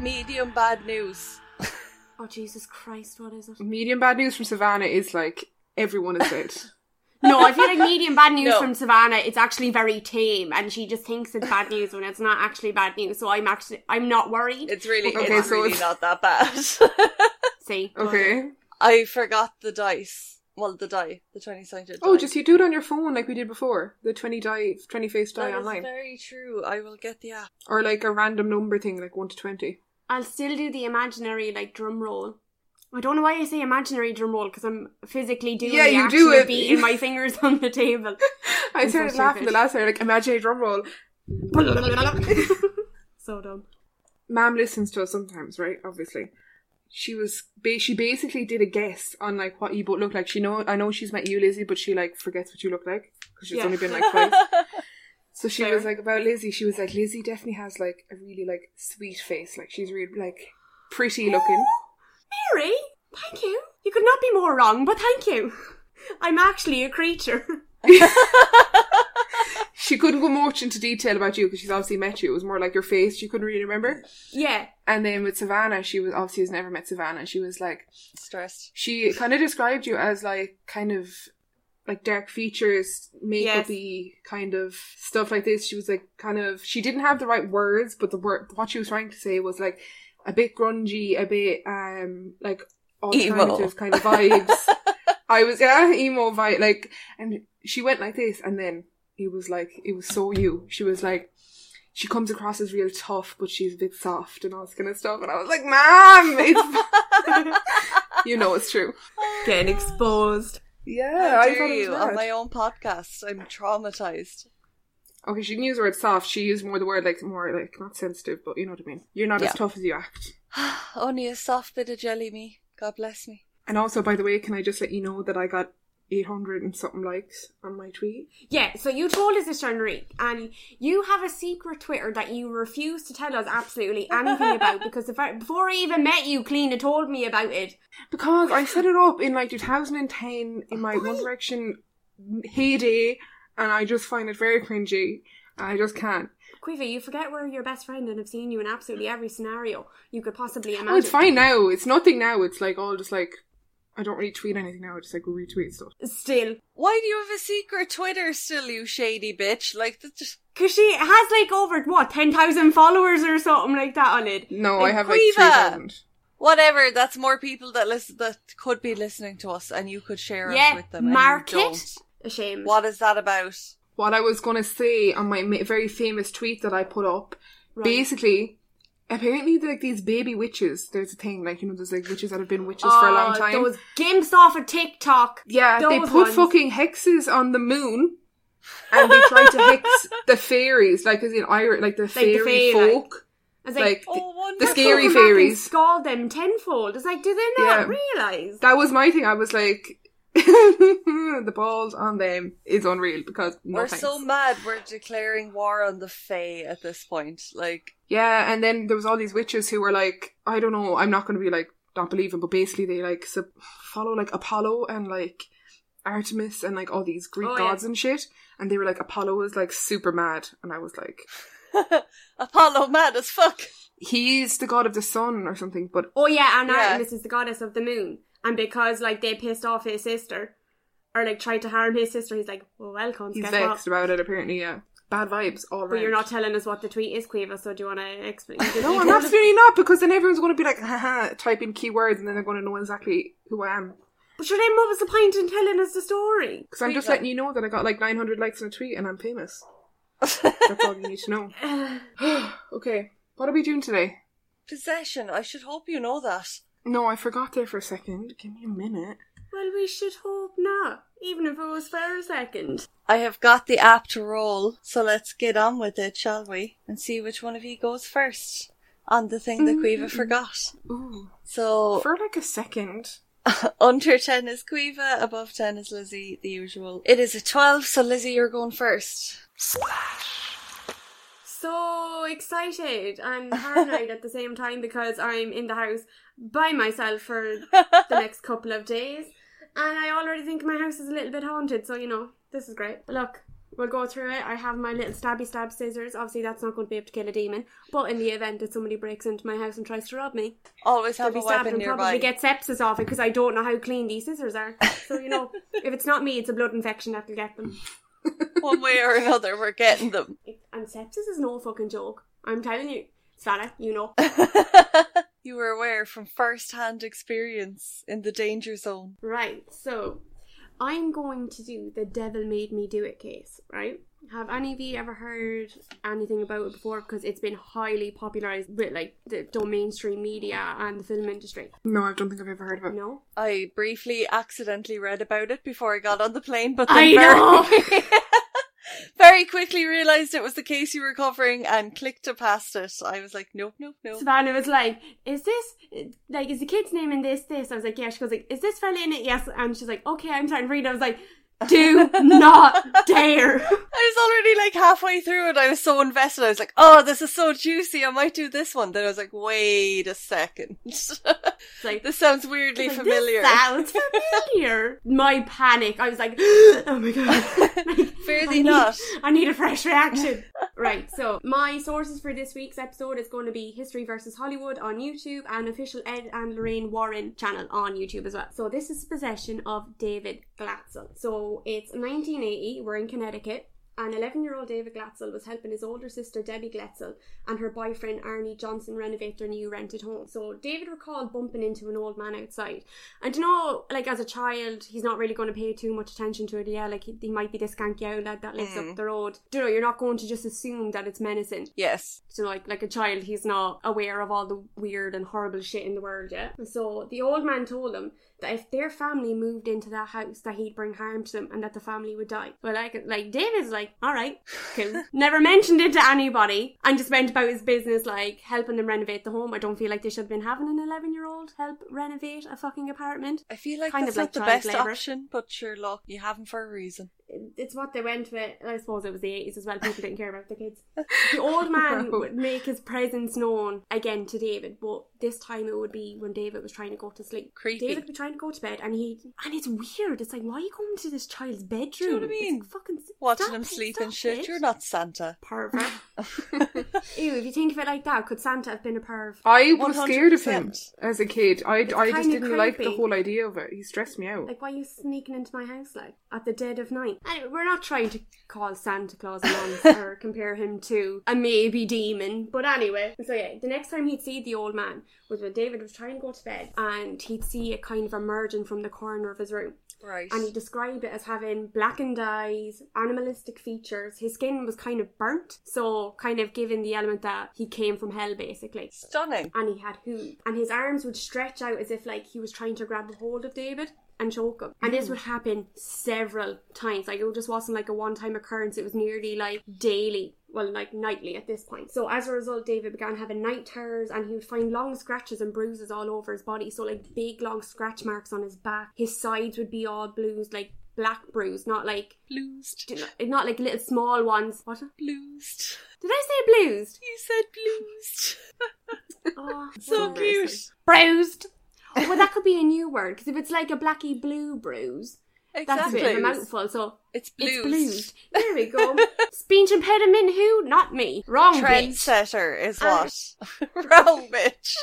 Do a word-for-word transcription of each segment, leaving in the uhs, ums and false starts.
medium bad news. Oh, Jesus Christ, what is it? Medium bad news from Savannah is like, everyone is dead. No, I feel like medium bad news No. from Savannah, it's actually very tame, and she just thinks it's bad news when it's not actually bad news, so I'm actually, I'm not worried. It's really, Okay, it's so really it's- not that bad. See? Okay. I forgot the dice. Well, the die. The twenty-sided die. Oh, just you do it on your phone like we did before. The twenty die, twenty face die That is online. very true. I will get the app. Or like a random number thing, like one to twenty. I'll still do the imaginary, like, drum roll. I don't know why I say imaginary drum roll, because I'm physically doing Yeah, the you action do of it. beating my fingers on the table. I I'm started so laughing stupid. the last time, like, imaginary drum roll. So dumb. Mom listens to us sometimes, right? Obviously. She was, ba- she basically did a guess on like what you both look like. She know, I know she's met you, Lizzie, but she like forgets what you look like because she's Yeah. only been like twice. So she Fair. was like about Lizzie. She was like, Lizzie definitely has like a really like sweet face. Like she's really like pretty looking. Mary, thank you. You could not be more wrong, but thank you. I'm actually a creature. She couldn't go much into detail about you because she's obviously met you. It was more like your face. She couldn't really remember. Yeah. And then with Savannah, she was obviously has never met Savannah. She was like, Stressed. she kind of described you as like kind of like dark features, makeup-y kind of stuff like this. She was like kind of, she didn't have the right words, but the word, what she was trying to say was like a bit grungy, a bit um like alternative Emo. kind of vibes. I was, yeah, emo vibe, like, and she went like this, and then it was like, it was so you. She was like, she comes across as real tough, but she's a bit soft and all this kind of stuff. And I was like, Mom, it's you know it's true. Getting exposed. Yeah, How I dare thought it you was on mad. my own podcast? I'm traumatized. Okay, she didn't use the word soft. She used more the word like more like not sensitive, but you know what I mean. You're not Yeah. as tough as you act. Only a soft bit of jelly me. God bless me. And also, by the way, can I just let you know that I got eight hundred and something likes on my tweet? Yeah, so you told us this, Enrique, and you have a secret Twitter that you refuse to tell us absolutely anything about, because if I, before I even met you, Cleena told me about it. Because I set it up in like two thousand ten in my One Direction heyday, and I just find it very cringy. And I just can't. Quiva, you forget we're your best friend and have seen you in absolutely every scenario you could possibly imagine. Oh, it's fine now. It's nothing now. It's like all just like, I don't really tweet anything now. I just like retweet stuff. Still. Why do you have a secret Twitter still, you shady bitch? Like, that's just... Because she has like over, what, ten thousand followers or something like that on it. No, Like, I have like Quiva. three thousand. Whatever, that's more people that listen, that could be listening to us, and you could share us Yeah, with them. and you market. don't. Ashamed. What is that about? What I was going to say on my ma- very famous tweet that I put up, Right. basically, apparently like these baby witches, there's a thing, like, you know, there's like witches that have been witches for a long Oh, time. Those gimps off of TikTok. Yeah, they those put ones. fucking hexes on the moon, and they try to hex the fairies, like as in Irish, like the fairy fae, like- folk, I was like, like, Oh, the, wonderful. the scary come back and fairies. scald them tenfold. It's like, do they not realise? That was my thing. I was like, the balls on them is unreal because no We're thanks. so mad we're declaring war on the Fae at this point. Like, Yeah, and then there was all these witches who were like, I don't know, I'm not going to be like, not believing, but basically they like sub- follow like Apollo and like Artemis and like all these Greek Oh, gods yeah. and shit. And they were like, Apollo is like super mad. And I was like, Apollo mad as fuck. he's the god of the sun or something, but Oh yeah, and Yeah. Artemis is the goddess of the moon. And because like they pissed off his sister, or like tried to harm his sister, he's like, well, welcome, he's guess vexed what? about it apparently, yeah. Bad vibes all around. But you're not telling us what the tweet is, Quiva, so do you want to explain? No, I'm absolutely not, because then everyone's going to be like, haha, type in keywords and then they're going to know exactly who I am. But sure, then what was the point in telling us the story? Because I'm just Quiva. letting you know that I got like nine hundred likes on a tweet and I'm famous. That's all you need to know. Okay, what are we doing today? Possession. I should hope you know that. No, I forgot there for a second. Give me a minute. Well, we should hope not, even if it was for a second. I have got the app to roll, so let's get on with it, shall we? And see which one of you goes first on the thing that Quiva forgot. Ooh. So, For like a second. under ten is Quiva, above ten is Lizzie, the usual. It is a twelve, so Lizzie, you're going first. So excited and paranoid at the same time because I'm in the house by myself for the next couple of days. And I already think my house is a little bit haunted, so, you know, this is great. But look, We'll go through it. I have my little stabby stab scissors. Obviously, that's not going to be able to kill a demon. But in the event that somebody breaks into my house and tries to rob me, always have they'll a be stabbed weapon and nearby. probably get sepsis off it because I don't know how clean these scissors are. So, you know, if it's not me, it's a blood infection that'll get them. One way or another, we're getting them. It, and sepsis is no fucking joke. I'm telling you. Svana, you know. You were aware from first-hand experience in the danger zone. Right, so I'm going to do the devil made me do it case, right? Have any of you ever heard anything about it before? Because it's been highly popularised with like the, the mainstream media and the film industry. No, I don't think I've ever heard of it. No? I briefly accidentally read about it before I got on the plane, but then I very, know! very quickly realised it was the case you were covering and clicked it past it. I was like, nope, nope, nope. Savannah was like, is this, like, is the kid's name in this, this? I was like, yeah. She goes like, is this fella in it? Yes. And she's like, okay, I'm starting to read. I was like, do not dare. I was already like halfway through it. I was so invested. I was like, oh, this is so juicy. I might do this one. Then I was like, wait a second. It's like, this sounds weirdly like, familiar. This sounds familiar. My panic. I was like, oh my god. Like, Fear I thee need, not. I need a fresh reaction. Right, so my sources for this week's episode is going to be History versus Hollywood on YouTube and official Ed and Lorraine Warren channel on YouTube as well. So this is possession of David Glatzel. So it's nineteen eighty, we're in Connecticut, and eleven-year-old David Glatzel was helping his older sister Debbie Glatzel and her boyfriend Arnie Johnson renovate their new rented home. So David recalled bumping into an old man outside. And you know, like as a child, he's not really going to pay too much attention to it. Yeah, like he, he might be the skanky old lad that lives mm. up the road. You know, you're not going to just assume that it's menacing. Yes. So like, like a child, he's not aware of all the weird and horrible shit in the world yet. So the old man told him that if their family moved into that house, that he'd bring harm to them and that the family would die. But like, like David's like, alright, cool. Never mentioned it to anybody and just went about his business like helping them renovate the home. I don't feel like they should have been having an eleven year old help renovate a fucking apartment. I feel like kind that's of not like the best labor. option, but sure, look, you have them for a reason. It's what they went with. I suppose it was the eighties as well. People didn't care about the kids. The old man would make his presence known again to David, but this time it would be when David was trying to go to sleep. Creepy. David would be trying to go to bed, and he and it's weird. It's like, why are you going to this child's bedroom? Do you know what I mean? It's like, fucking watching stop him it, sleep stop and shit. it. You're not Santa. Pervert. Ew, if you think of it like that, could Santa have been a perv? I was scared of him one hundred percent. as a kid. I, It's I just kinda didn't like the creepy. whole idea of it. He stressed me out. Like, why are you sneaking into my house, like, at the dead of night? Anyway, we're not trying to call Santa Claus a monster or compare him to a maybe demon, but anyway. So yeah, the next time he'd see the old man was when David was trying to go to bed, and he'd see it kind of emerging from the corner of his room. Right. And he described it as having blackened eyes, animalistic features. His skin was kind of burnt, so kind of giving the element that he came from hell, basically. Stunning. And he had hooves. And his arms would stretch out as if like he was trying to grab a hold of David and choke him. And this would happen several times. Like, it just wasn't like a one-time occurrence. It was nearly like daily. Well, like nightly at this point. So as a result, David began having night terrors, and he would find long scratches and bruises all over his body. So like big long scratch marks on his back. His sides would be all bruised, like black bruise, not like Bluesed. not, not like little small ones. What? Bluesed. Did I say bluesed? You said bluesed. Oh, So what cute. embarrassing. Bruised. Well, that could be a new word, because if it's like a blacky blue bruise, that's a bit of a mouthful, so It's it's bluesed. bluesed. There we go. Speech impediment who? Not me. Wrong bitch. Trendsetter is Uh, what? Wrong bitch.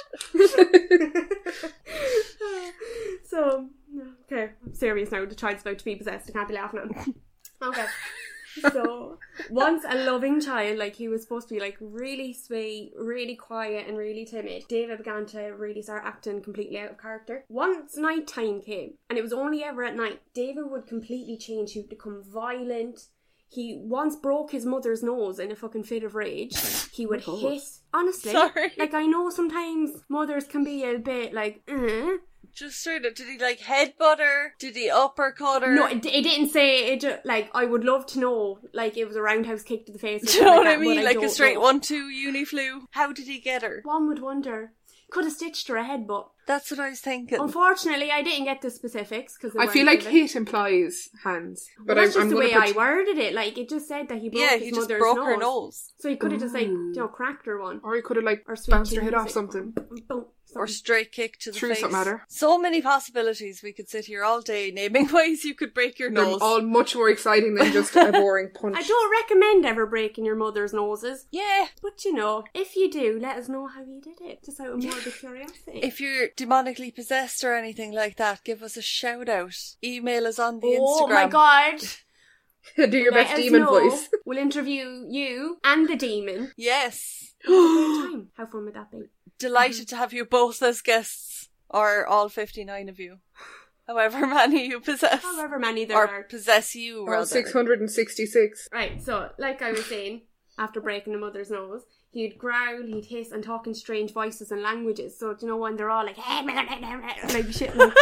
So, okay, I'm serious now. The child's about to be possessed. I can't be laughing at him. Okay. So, once a loving child, like he was supposed to be like really sweet, really quiet and really timid, David began to really start acting completely out of character. Once night time came, and it was only ever at night, David would completely change. He would become violent. He once broke his mother's nose in a fucking fit of rage. He would Oh. hiss. Honestly, Sorry. like I know sometimes mothers can be a bit like, uh, Just straight up, did he like headbutt her? Did he uppercut her? no, it, it didn't say it. Just, like I would love to know, like it was a roundhouse kick to the face. Or Do you know something what like I that, mean? but Like a don't straight know. one-two uni-flu? How did he get her? One would wonder. Could have stitched her a headbutt. That's what I was thinking. Unfortunately, I didn't get the specifics because I feel like hit implies hands. But Well, that's I, just I'm the gonna way put- I worded it. Like it just said that he broke yeah, his he just mother's broke nose. her nose. So he could have just like Ooh. you know cracked her one Or he could have like or bounced her sweet head off music. something. Boom. Or straight kick to the True, face. something matter. So many possibilities. We could sit here all day naming ways you could break your They're nose. all much more exciting than just a boring punch. I don't recommend ever breaking your mother's noses. Yeah. But you know, if you do, let us know how you did it. Just out of morbid curiosity. If you're demonically possessed or anything like that, give us a shout out. Email us on the oh Instagram. my god. Do your Let best us demon know. voice. We'll interview you and the demon. Yes. Time. How fun would that be? Delighted to have you both as guests. Or all fifty-nine of you. However many you possess. However many there or are. possess you, Or rather. six hundred sixty-six. Right, so, like I was saying, after breaking the mother's nose, he'd growl, he'd hiss, and talk in strange voices and languages. So, do you know when they're all like, like shit like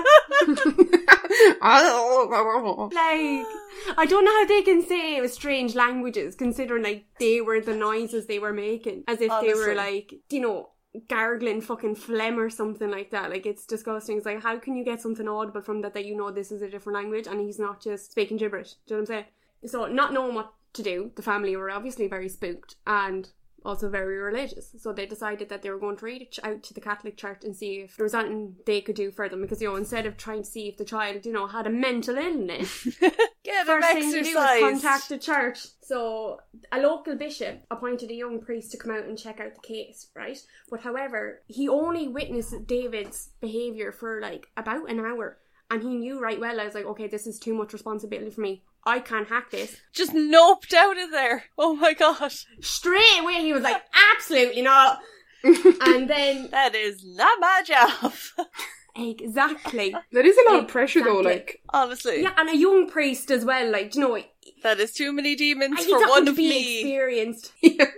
Like, I don't know how they can say it was strange languages, considering, like, they were the noises they were making. As if Honestly. they were, like, you know, gargling fucking phlegm or something like that. Like, it's disgusting. It's like, how can you get something audible from that that you know this is a different language and he's not just speaking gibberish? Do you know what I'm saying? So, not knowing what to do, the family were obviously very spooked and also very religious. So they decided that they were going to reach out to the Catholic Church and see if there was anything they could do for them. Because, you know, instead of trying to see if the child, you know, had a mental illness, Get them first thing to do was exercise. contact the church. So a local bishop appointed a young priest to come out and check out the case, right? But however, he only witnessed David's behaviour for like about an hour. And he knew right well, I was like, okay, this is too much responsibility for me. I can't hack this. Just noped out of there. Oh my god. Straight away he was like, absolutely not. And then... That is not my job. Exactly. That is a lot of pressure though, Exactly. like... Honestly. Yeah, and a young priest as well, like, do you know... That is too many demons He's for not one going to of be me. experienced.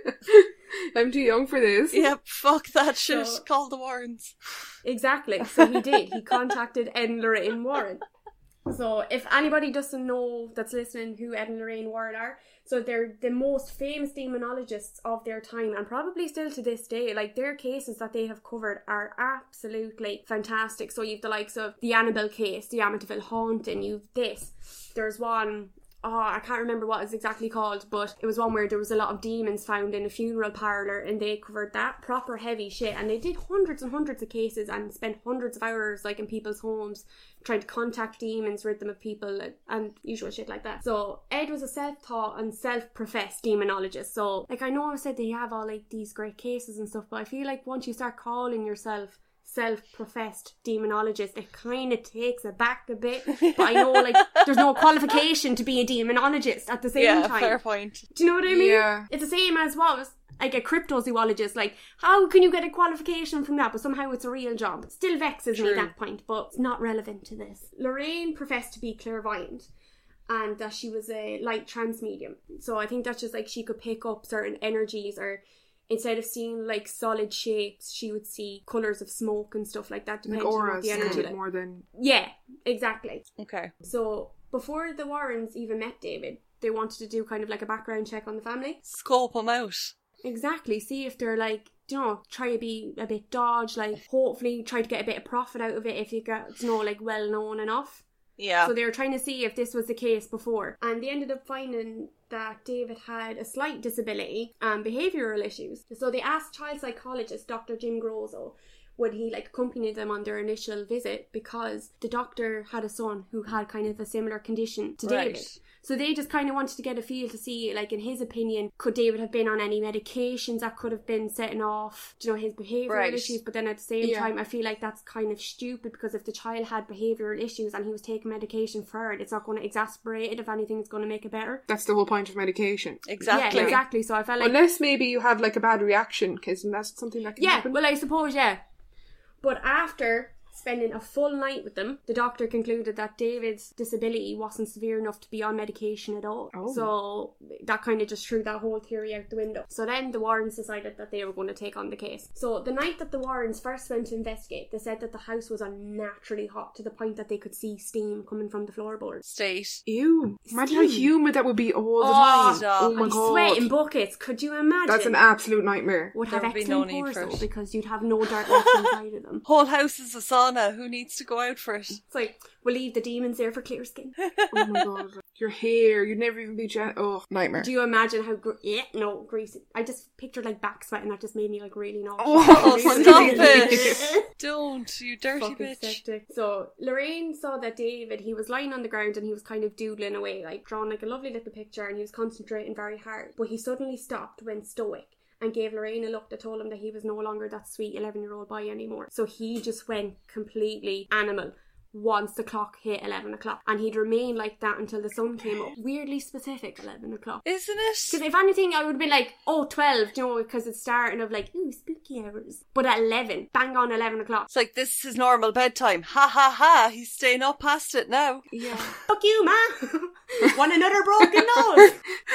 I'm too young for this. Yep, fuck that shit. So- Call the Warrens. Exactly. So he did. He contacted Ed and Lorraine Warren. So if anybody doesn't know that's listening who Ed and Lorraine Warren are, so they're the most famous demonologists of their time and probably still to this day. Like, their cases that they have covered are absolutely fantastic. So you've the likes of the Annabelle case, the Amityville haunting, you've this. There's one... Oh, I can't remember what it's exactly called, but it was one where there was a lot of demons found in a funeral parlour and they covered that proper heavy shit, and they did hundreds and hundreds of cases and spent hundreds of hours like in people's homes trying to contact demons, rid them of people and usual shit like that. So Ed was a self-taught and self-professed demonologist. So like, I know I said they have all like these great cases and stuff, but I feel like once you start calling yourself self-professed demonologist, it kind of takes it back a bit. But I know, like, there's no qualification to be a demonologist at the same Yeah, time. fair point. Do you know what I mean? Yeah. It's the same as what was like a cryptozoologist. Like, how can you get a qualification from that? But somehow it's a real job. It still vexes me True. at that point, but it's not relevant to this. Lorraine professed to be clairvoyant and that she was a light trance medium. So I think that's just like she could pick up certain energies, or instead of seeing like solid shapes, she would see colours of smoke and stuff like that, Like depending on what auras, the energy yeah, like. more than... Yeah, exactly. Okay. So before the Warrens even met David, they wanted to do kind of like a background check on the family. Scope them out. Exactly. See if they're like, you know, try to be a bit dodge, like hopefully try to get a bit of profit out of it if you get, you know, like well known enough. Yeah. So they were trying to see if this was the case before. And they ended up finding that David had a slight disability and behavioural issues. So they asked child psychologist Doctor Jim Grozo would he like accompany them on their initial visit, because the doctor had a son who had kind of a similar condition to Right. David. So they just kind of wanted to get a feel to see, like, in his opinion, could David have been on any medications that could have been setting off, you know, his behavioural Right. issues? But then at the same Yeah. time, I feel like that's kind of stupid, because if the child had behavioural issues and he was taking medication for it, it's not going to exacerbate it. If anything, it's going to make it better. That's the whole point of medication. Exactly. Yeah, exactly. So I felt like... Unless maybe you have like a bad reaction, because that's something that can Yeah, happen. well, I suppose, yeah. But after spending a full night with them, the doctor concluded that David's disability wasn't severe enough to be on medication at all. Oh. So that kind of just threw that whole theory out the window. So then the Warrens decided that they were going to take on the case. So the night that the Warrens first went to investigate, they said that the house was unnaturally hot to the point that they could see steam coming from the floorboards. State. Ew. Imagine how Steam. humid that would be all the Oh, time. stop. Oh my I'd god. sweat in buckets. Could you imagine? That's an absolute nightmare. Would There have would be no excellent need pores for though, it. because you'd have no dirt left inside of them. Whole house is a sauna. Who needs to go out for it? It's like, we'll leave the demons there for clear skin. Oh my god. your hair, you'd never even be gen- oh, nightmare. Do you imagine how gr- yeah, no, greasy. I just pictured like back sweat and that just made me like really nauseous. Oh, Really, stop really- it. Don't, you dirty Fucking bitch. septic. So Lorraine saw that David, he was lying on the ground and he was kind of doodling away, like drawing like a lovely little picture, and he was concentrating very hard. But he suddenly stopped, went stoic, and gave Lorraine a look that told him that he was no longer that sweet eleven year old boy anymore. So he just went completely animal once the clock hit eleven o'clock, and he'd remain like that until the sun came up. Weirdly specific, eleven o'clock. Isn't it? Because if anything, I would have been like, oh, twelve, you know, because it's starting of like, ooh, spooky hours. But at eleven, bang on eleven o'clock. It's like, this is his normal bedtime. Ha ha ha, he's staying up past it now. Yeah. Fuck you, ma! Want another broken nose?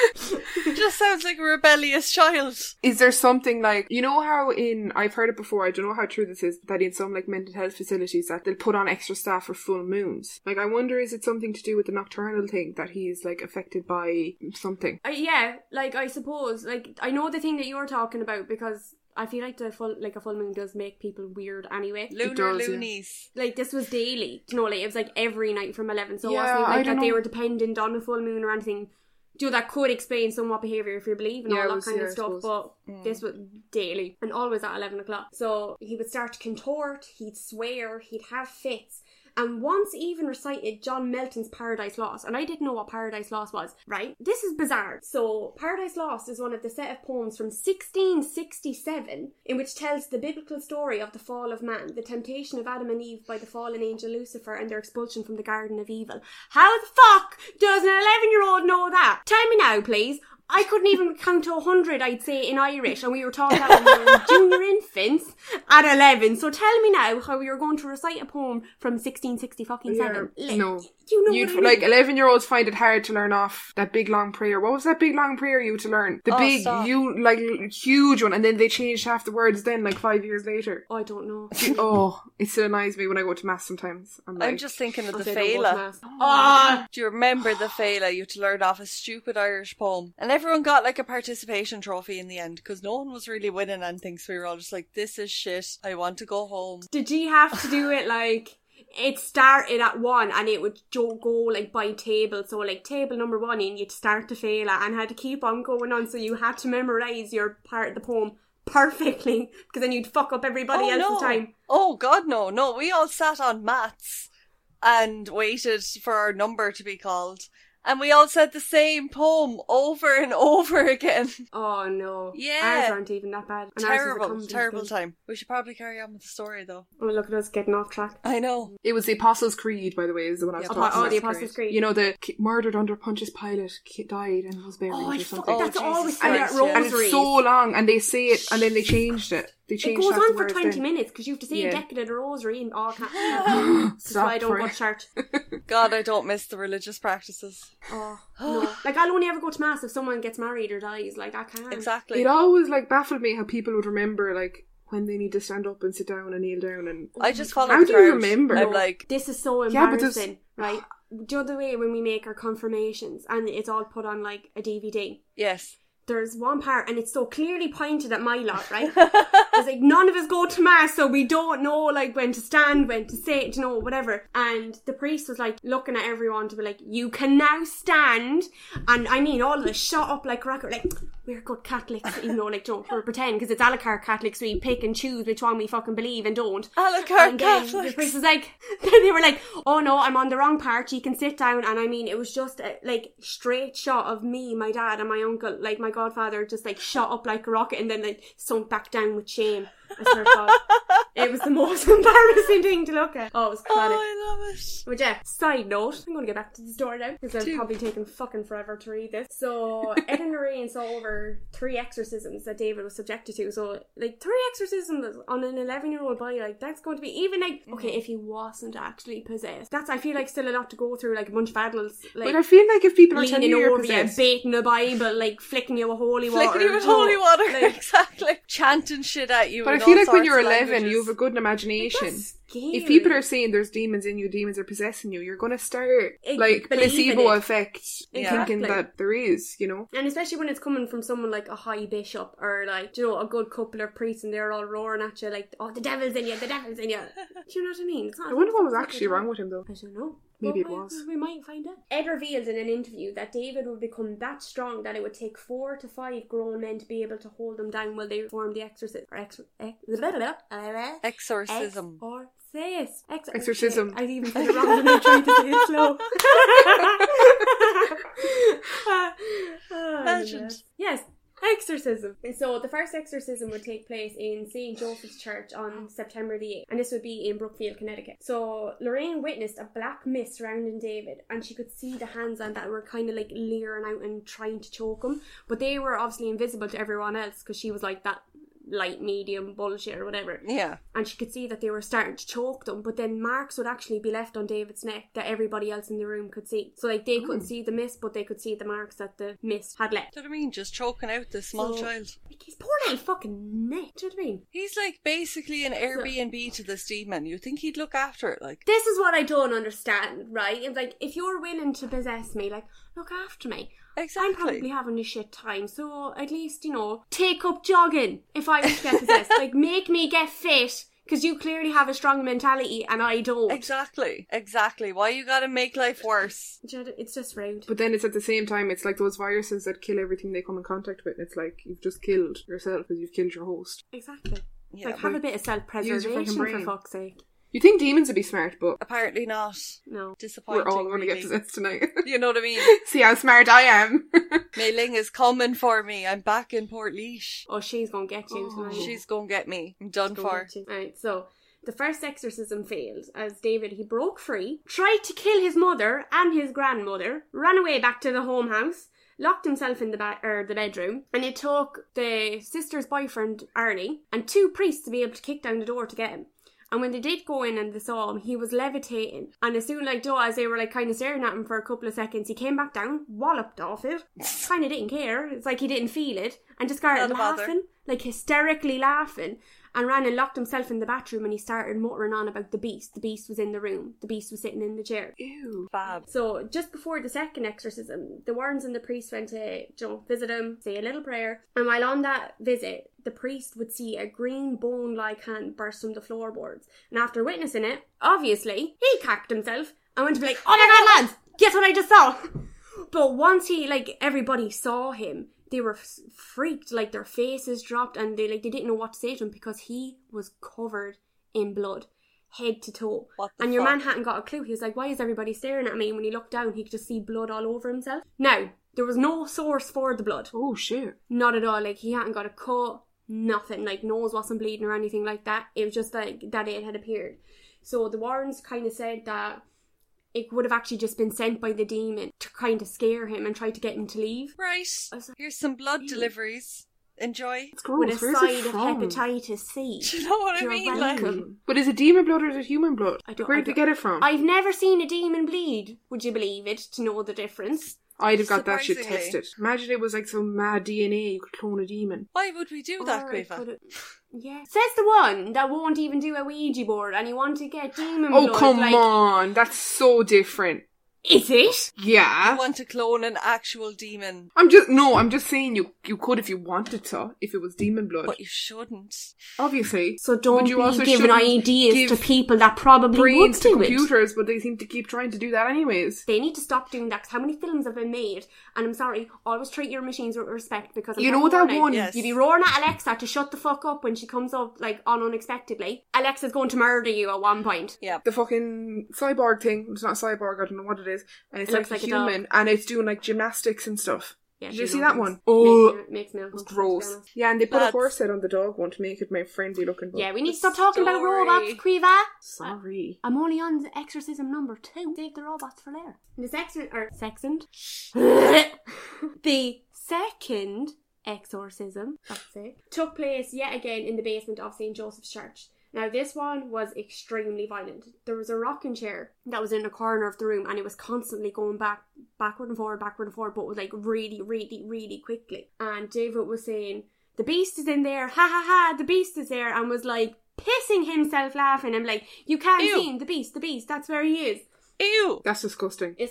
It just sounds like a rebellious child. Is there something like, you know how in, I've heard it before, I don't know how true this is, but that in some like mental health facilities that they'll put on extra staff for full moons. Like, I wonder, is it something to do with the nocturnal thing, that he's like affected by something? Uh, yeah, like I suppose, like I know the thing that you're talking about, because I feel like the full like a full moon does make people weird anyway. Lunar does, yeah. loonies. Like this was daily, you know, like it was like every night from eleven. So Yeah, it wasn't I like don't that they know. were dependent on a full moon or anything. You know, that could explain somewhat behaviour if you believe and Yeah, all it that was- kind yeah, of I stuff, suppose. but this was daily and always at eleven o'clock. So he would start to contort, he'd swear, he'd have fits, and once even recited John Milton's Paradise Lost. And I didn't know what Paradise Lost was, right? This is bizarre. So Paradise Lost is one of the set of poems from sixteen sixty-seven in which tells the biblical story of the fall of man, the temptation of Adam and Eve by the fallen angel Lucifer, and their expulsion from the Garden of Evil. How the fuck does an eleven year old know that? Tell me now, please. I couldn't even count to a hundred, I'd say, in Irish, and we were taught that when we were junior infants at eleven. So tell me now how you're going to recite a poem from sixteen sixty fucking seven. Yeah, no. You know You'd, what I mean? like, eleven year olds find it hard to learn off that big long prayer. What was that big long prayer you had to learn? The Oh, big, stop. you like, huge one, and then they changed half the words then, like, five years later. I don't know. Oh, it still annoys me when I go to mass sometimes. I'm like, I'm just thinking of I the say don't go to Fela. mass. Ah! Do you remember the Fela? You had to learn off a stupid Irish poem. And everyone got like a participation trophy in the end, because no one was really winning anything, so we were all just like, this is shit, I want to go home. Did you have to do it like... It started at one and it would jo- go like by table, so like table number one and you'd start to fail at and had to keep on going on, so you had to memorise your part of the poem perfectly, because then you'd fuck up everybody Oh, else's no. time. Oh god, no, no, we all sat on mats and waited for our number to be called. And we all said the same poem over and over again. Oh no. Yeah. Ours aren't even that bad. And ours is a Terrible, comedy terrible school. time. We should probably carry on with the story though. Oh, look at us getting off track. I know. it was the Apostles' Creed, by the way, is the one I was Yeah, talking Oh, about. the Apostles' Apostles' Creed. You know, the ki- murdered under Pontius Pilate, ki- died and was buried Oh, I or fuck, something. that's Oh, always Jesus said at Christ, yeah. And rosaries. it's so long, and they say it, and then they changed it. They It changed goes half on the for words twenty then. minutes because you have to say Yeah. a decade of the rosary in all caps. That's Stop why I don't for go it. to church. God, I don't miss the religious practices. Oh, no. Like, I'll only ever go to mass if someone gets married or dies. Like, I can't. Exactly. It always like baffled me how people would remember like when they need to stand up and sit down and kneel down and I just follow How the do you crowd. remember? I'm like, This is so Yeah, but there's- embarrassing, right? The other way when we make our confirmations and it's all put on like a D V D. yes. There's one part and it's so clearly pointed at my lot, right? It's like none of us go to mass, so we don't know like when to stand, when to sit, you know, whatever. And the priest was like looking at everyone to be like, you can now stand. And I mean, all of us shot up like rocket, like we're good Catholics, even though like don't we're pretend because it's a la carte Catholics, so we pick and choose which one we fucking believe and don't. A la carte And then Catholics. the priest was like, then they were like, oh no, I'm on the wrong part, you can sit down. And I mean, it was just a, like straight shot of me, my dad and my uncle, like my godfather just like shot up like a rocket and then like sunk back down with shame. I swear to God. It was the most embarrassing thing to look at. Oh, it was Oh, chronic. I love it. But yeah, side note, I'm going to get back to the story now because I've Two. probably taken fucking forever to read this. So, Ed and Lorraine saw over three exorcisms that David was subjected to. So, like, three exorcisms on an eleven year old boy, like, that's going to be even like, okay, if he wasn't actually possessed. That's, I feel like, still a lot to go through, like, a bunch of adults, like, But I feel like if people are telling leaning you you're over you, possessed, baiting the Bible, like, flicking you with holy water. Flicking you with you know, holy water. like, Exactly. Chanting shit at you. but I in feel all like when sorts you're of eleven, languages. you have a good imagination. that's scary. If people are saying there's demons in you, demons are possessing you, you're gonna start It- like believe in placebo it. effect, Exactly. thinking that there is, you know. And especially when it's coming from someone like a high bishop or like, you know, a good couple of priests and they're all roaring at you like, oh, the devil's in you, the devil's in you. Do you know what I mean? It's not, I wonder what was it's not actually at all. wrong with him though. I don't know. Maybe Well, it we- was. We might find out. Ed revealed in an interview that David would become that strong that it would take four to five grown men to be able to hold him down while they perform the exorcism. Or ex- ex- Exorcism. Or say it. Ex- Exorcism. I even said it wrong when I tried to say it slow. Oh, Legend. yes. Exorcism. So the first exorcism would take place in Saint Joseph's Church on September the eighth, and this would be in Brookfield, Connecticut. So Lorraine witnessed a black mist surrounding David, and she could see the hands on that were kind of like leering out and trying to choke him, but they were obviously invisible to everyone else because she was like that light medium bullshit or whatever. Yeah. And she could see that they were starting to choke them, but then marks would actually be left on David's neck that everybody else in the room could see. So like they couldn't see the mist, but they could see the marks that the mist had left. Do you know what I mean? Just choking out this small So- child. Like his poor little fucking neck. Do you know what I mean? He's like basically an Airbnb to this demon. You think he'd look after it, like. This is what I don't understand, right? It's like, if you're willing to possess me, like, look after me. Exactly. I'm probably having a shit time, so at least, you know, take up jogging if I was to get possessed. Like, make me get fit, because you clearly have a strong mentality and I don't. Exactly. Exactly. Why you gotta make life worse? Do you know, it's just rude. But then it's at the same time, it's like those viruses that kill everything they come in contact with. It's like you've just killed yourself because you've killed your host. Exactly. Yeah, like, have but a bit of use your self-preservation, fucking for brain. fuck's sake. You think demons would be smart, but apparently not. No. Disappointing. we're all going to really. get possessed tonight. You know what I mean? See how smart I am. Mei Ling is coming for me. I'm back in Port Leash. Oh, she's gonna get you Oh. tonight. She's gonna get me. I'm done Go for. get you. Right, so the first exorcism failed as David, he broke free, tried to kill his mother and his grandmother, ran away back to the home house, locked himself in the ba- or the bedroom, and it took the sister's boyfriend Arnie and two priests to be able to kick down the door to get him. And when they did go in and they saw him, he was levitating. And as soon like though, as they were like kind of staring at him for a couple of seconds, he came back down, walloped off it, kind of didn't care. It's like he didn't feel it, and just started Not a bother. laughing, like hysterically laughing, and ran and locked himself in the bathroom. And he started muttering on about the beast. The beast was in the room. The beast was sitting in the chair. Ew. Fab. So just before the second exorcism, the Warrens and the priest went to, you know, visit him, say a little prayer, and while on that visit, the priest would see a green bone-like hand burst from the floorboards. And after witnessing it, obviously, he cacked himself and went to be like, "Oh my god, lads, guess what I just saw?" But once he, like, everybody saw him, they were f- freaked, like their faces dropped, and they like they didn't know what to say to him because he was covered in blood, head to toe. What the And your fuck? man hadn't got a clue. He was like, "Why is everybody staring at me?" And when he looked down, he could just see blood all over himself. Now, there was no source for the blood. Oh shit. Not at all. Like, he hadn't got a cut, nothing. Like, nose wasn't bleeding or anything like that. It was just like that it had appeared. So the Warrens kind of said that it would have actually just been sent by the demon to kind of scare him and try to get him to leave. Right. was like, Here's some blood ew. deliveries. Enjoy. It's gross. With a Where's side it of from? hepatitis C. Do you know what I You're mean? Like, welcome. But is it demon blood or is it human blood? I don't- Where I did they don't- get it from? I've never seen a demon bleed, would you believe it, to know the difference. I'd have got that shit Surprisingly. tested. Imagine it was like some mad D N A, you could clone a demon. why would we do that, Or it Quiva? could've- Yeah. Says the one that won't even do a Ouija board and you want to get demon Oh, blood. come like, on. That's so different. Is it? You Yeah. want to clone an actual demon, I'm just, no, I'm just saying you you could if you wanted to, if it was demon blood. but you shouldn't. Obviously. So don't But you be also giving shouldn't ideas give to people that probably would brains to do it. computers, but they seem to keep trying to do that anyways. They need to stop doing that, 'cause how many films have been made? And I'm sorry, always treat your machines with respect, because I'm You know telling that right now, one- Yes. you be roaring at Alexa to shut the fuck up when she comes up like on unexpectedly. Alexa's going to murder you at one point. Yeah. The fucking cyborg thing, it's not a cyborg, I don't know what it is, and it's It like looks a like a human, dog. and it's doing like gymnastics and stuff. Yeah, Did you she see knows that this. one? Oh, Makes me, makes me it was uncomfortable, to be gross. honest. Yeah, and they put That's- a horse head on the dog one to make it more friendly looking. but- Yeah, we need to The stop talking about story. robots, Quiva. Sorry. I'm only on the exorcism number two. Save the robots for later. The second, or second, the second exorcism, that's it, took place yet again in the basement of Saint Joseph's Church. Now, this one was extremely violent. There was a rocking chair that was in a corner of the room, and it was constantly going back, backward and forward, backward and forward, but was like really, really, really quickly. And David was saying, "The beast is in there, ha ha ha, the beast is there," and was like pissing himself laughing. I'm like, "You can't Ew. see him, the beast, the beast, that's where he is." Ew. That's disgusting. It's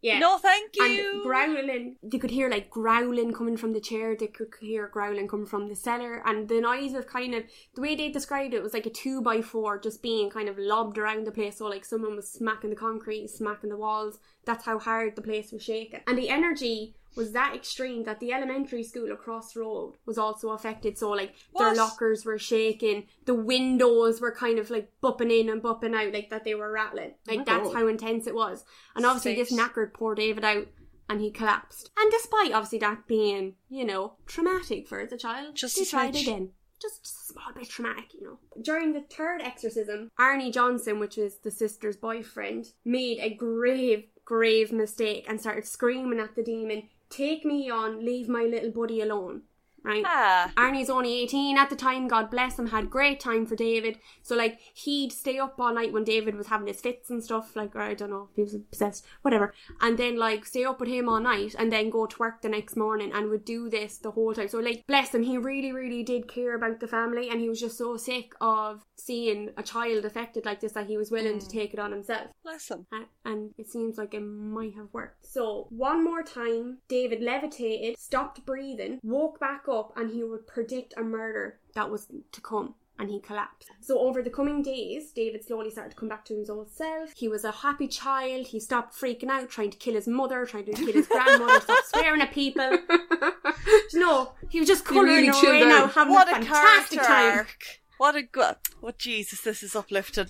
Yeah. No, thank And you. growling, they could hear like growling coming from the chair, they could hear growling coming from the cellar, and the noise of kind of, the way they described it was like a two by four just being kind of lobbed around the place, so like someone was smacking the concrete, smacking the walls. That's how hard the place was shaking. And the energy was that extreme that the elementary school across the road was also affected. So like What? their lockers were shaking, the windows were kind of like bumping in and bumping out, like that they were rattling. Like Oh. that's how intense it was. And obviously this State. knackered poor David out and he collapsed. And despite obviously that being, you know, traumatic for the child, Just they a tried smidge. again. Just a small bit traumatic, you know. During the third exorcism, Arnie Johnson, which was the sister's boyfriend, made a grave, grave mistake and started screaming at the demon, "Take me on, leave my little buddy alone." Right? Ah. Arnie's only eighteen at the time, God bless him, had great time for David. So, like, he'd stay up all night when David was having his fits and stuff, like, or I don't know, if he was possessed, whatever. And then, like, stay up with him all night and then go to work the next morning and would do this the whole time. So, like, bless him, he really, really did care about the family, and he was just so sick of seeing a child affected like this that he was willing to take it on himself. Bless him. Uh, And it seems like it might have worked. So, one more time, David levitated, stopped breathing, woke back up, and he would predict a murder that was to come. And he collapsed. So over the coming days, David slowly started to come back to his old self. He was a happy child. He stopped freaking out, trying to kill his mother, trying to kill his grandmother, stopped swearing at people. No, he was just colouring really away chilled now, out. having What a a fantastic character time. arc. What a good. What Jesus, this is uplifting.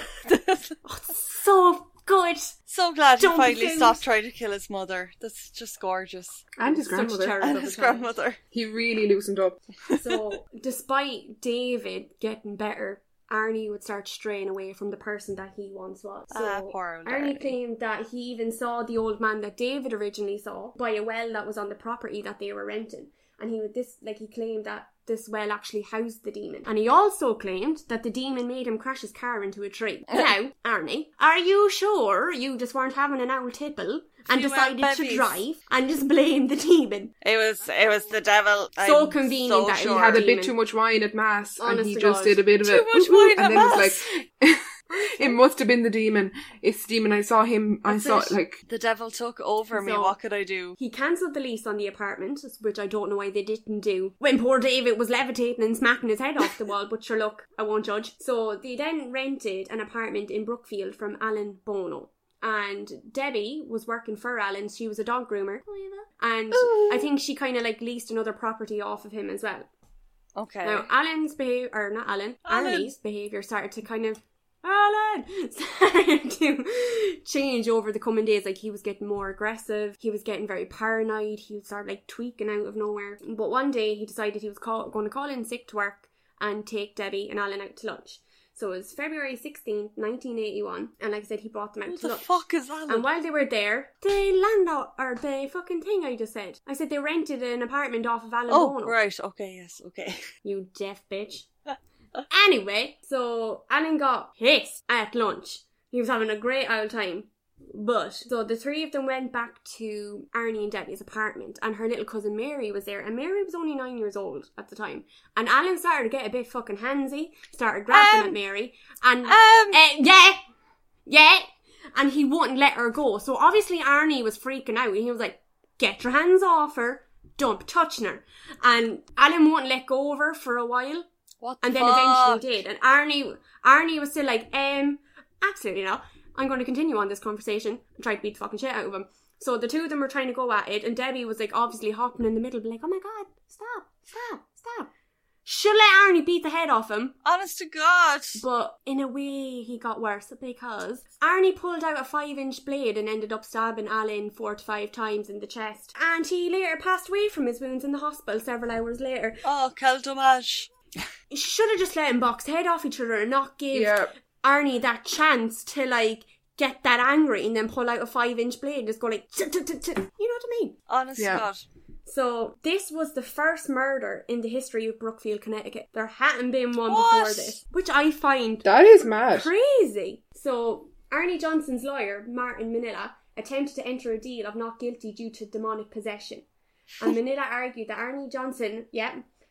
So good. So glad he Don't be finally fooled. stopped trying to kill his mother. That's just gorgeous. And his Such grandmother. terror. And of a his child. grandmother. He really loosened up. So, despite David getting better, Arnie would start straying away from the person that he once was. So, Ah, poor old Arnie Arnie. claimed that he even saw the old man that David originally saw by a well that was on the property that they were renting. And he would this, like, he claimed that this well actually housed the demon. And he also claimed that the demon made him crash his car into a tree. Now, Arnie, are you sure you just weren't having an owl tipple and Few decided old to bevies. drive and just blame the demon? It was it was the devil. So I'm convenient so that he He sure. had a demon. bit too much wine at mass, Honest and he to just God. did a bit of Too it. much "Ooh, ooh," wine at and then was mass. like, it must have been the demon. It's the demon. I saw him. I That's saw it. like The devil took over me. So- What could I do? He cancelled the lease on the apartment, which I don't know why they didn't do, when poor David was levitating and smacking his head off the wall, but sure look, I won't judge. So they then rented an apartment in Brookfield from Alan Bono. And Debbie was working for Alan, she was a dog groomer. And I think she kind of like leased another property off of him as well. Okay. Now, Alan's behaviour, or not Alan, Alan. Arnie's behaviour started to kind of, Alan, started to change over the coming days. Like, he was getting more aggressive, he was getting very paranoid, he would start like tweaking out of nowhere. But one day he decided he was call- going to call in sick to work and take Debbie and Alan out to lunch. So it was February sixteenth, nineteen eighty-one, and like I said, he brought them out Who to the lunch. fuck is Alan? And while they were there, the landlord, or the fucking thing I just said, I said they rented an apartment off of Alan oh, Bono. right. Okay. Yes. Okay. You deaf bitch. Anyway, so Alan got pissed at lunch. He was having a great old time. But, so the three of them went back to Arnie and Debbie's apartment, and her little cousin Mary was there, and Mary was only nine years old at the time. And Alan started to get a bit fucking handsy, started grabbing Um, at Mary, and, Um. uh, yeah, yeah, and he wouldn't let her go. So obviously Arnie was freaking out, and he was like, get your hands off her, don't be touching her. And Alan wouldn't let go of her for a while. What the And then fuck? eventually did. And Arnie Arnie was still like, um, absolutely not. I'm going to continue on this conversation and try to beat the fucking shit out of him. So the two of them were trying to go at it, and Debbie was like obviously hopping in the middle, like, oh my god, stop, stop, stop. Should let Arnie beat the head off him. Honest to God. But in a way, he got worse because Arnie pulled out a five-inch blade and ended up stabbing Alan four to five times in the chest. And he later passed away from his wounds in the hospital several hours later. Oh, quel dommage. You should have just let him box head off each other and not give yeah. Arnie that chance to, like, get that angry and then pull out a five-inch blade and just go like, "Tut, tut, tut, tut." You know what I mean? Honest Yeah. to God. So, this was the first murder in the history of Brookfield, Connecticut. There hadn't been one What? before this, which I find That is mad. crazy. So, Arnie Johnson's lawyer, Martin Manila, attempted to enter a deal of not guilty due to demonic possession. And Manila argued that Arnie Johnson, yeah,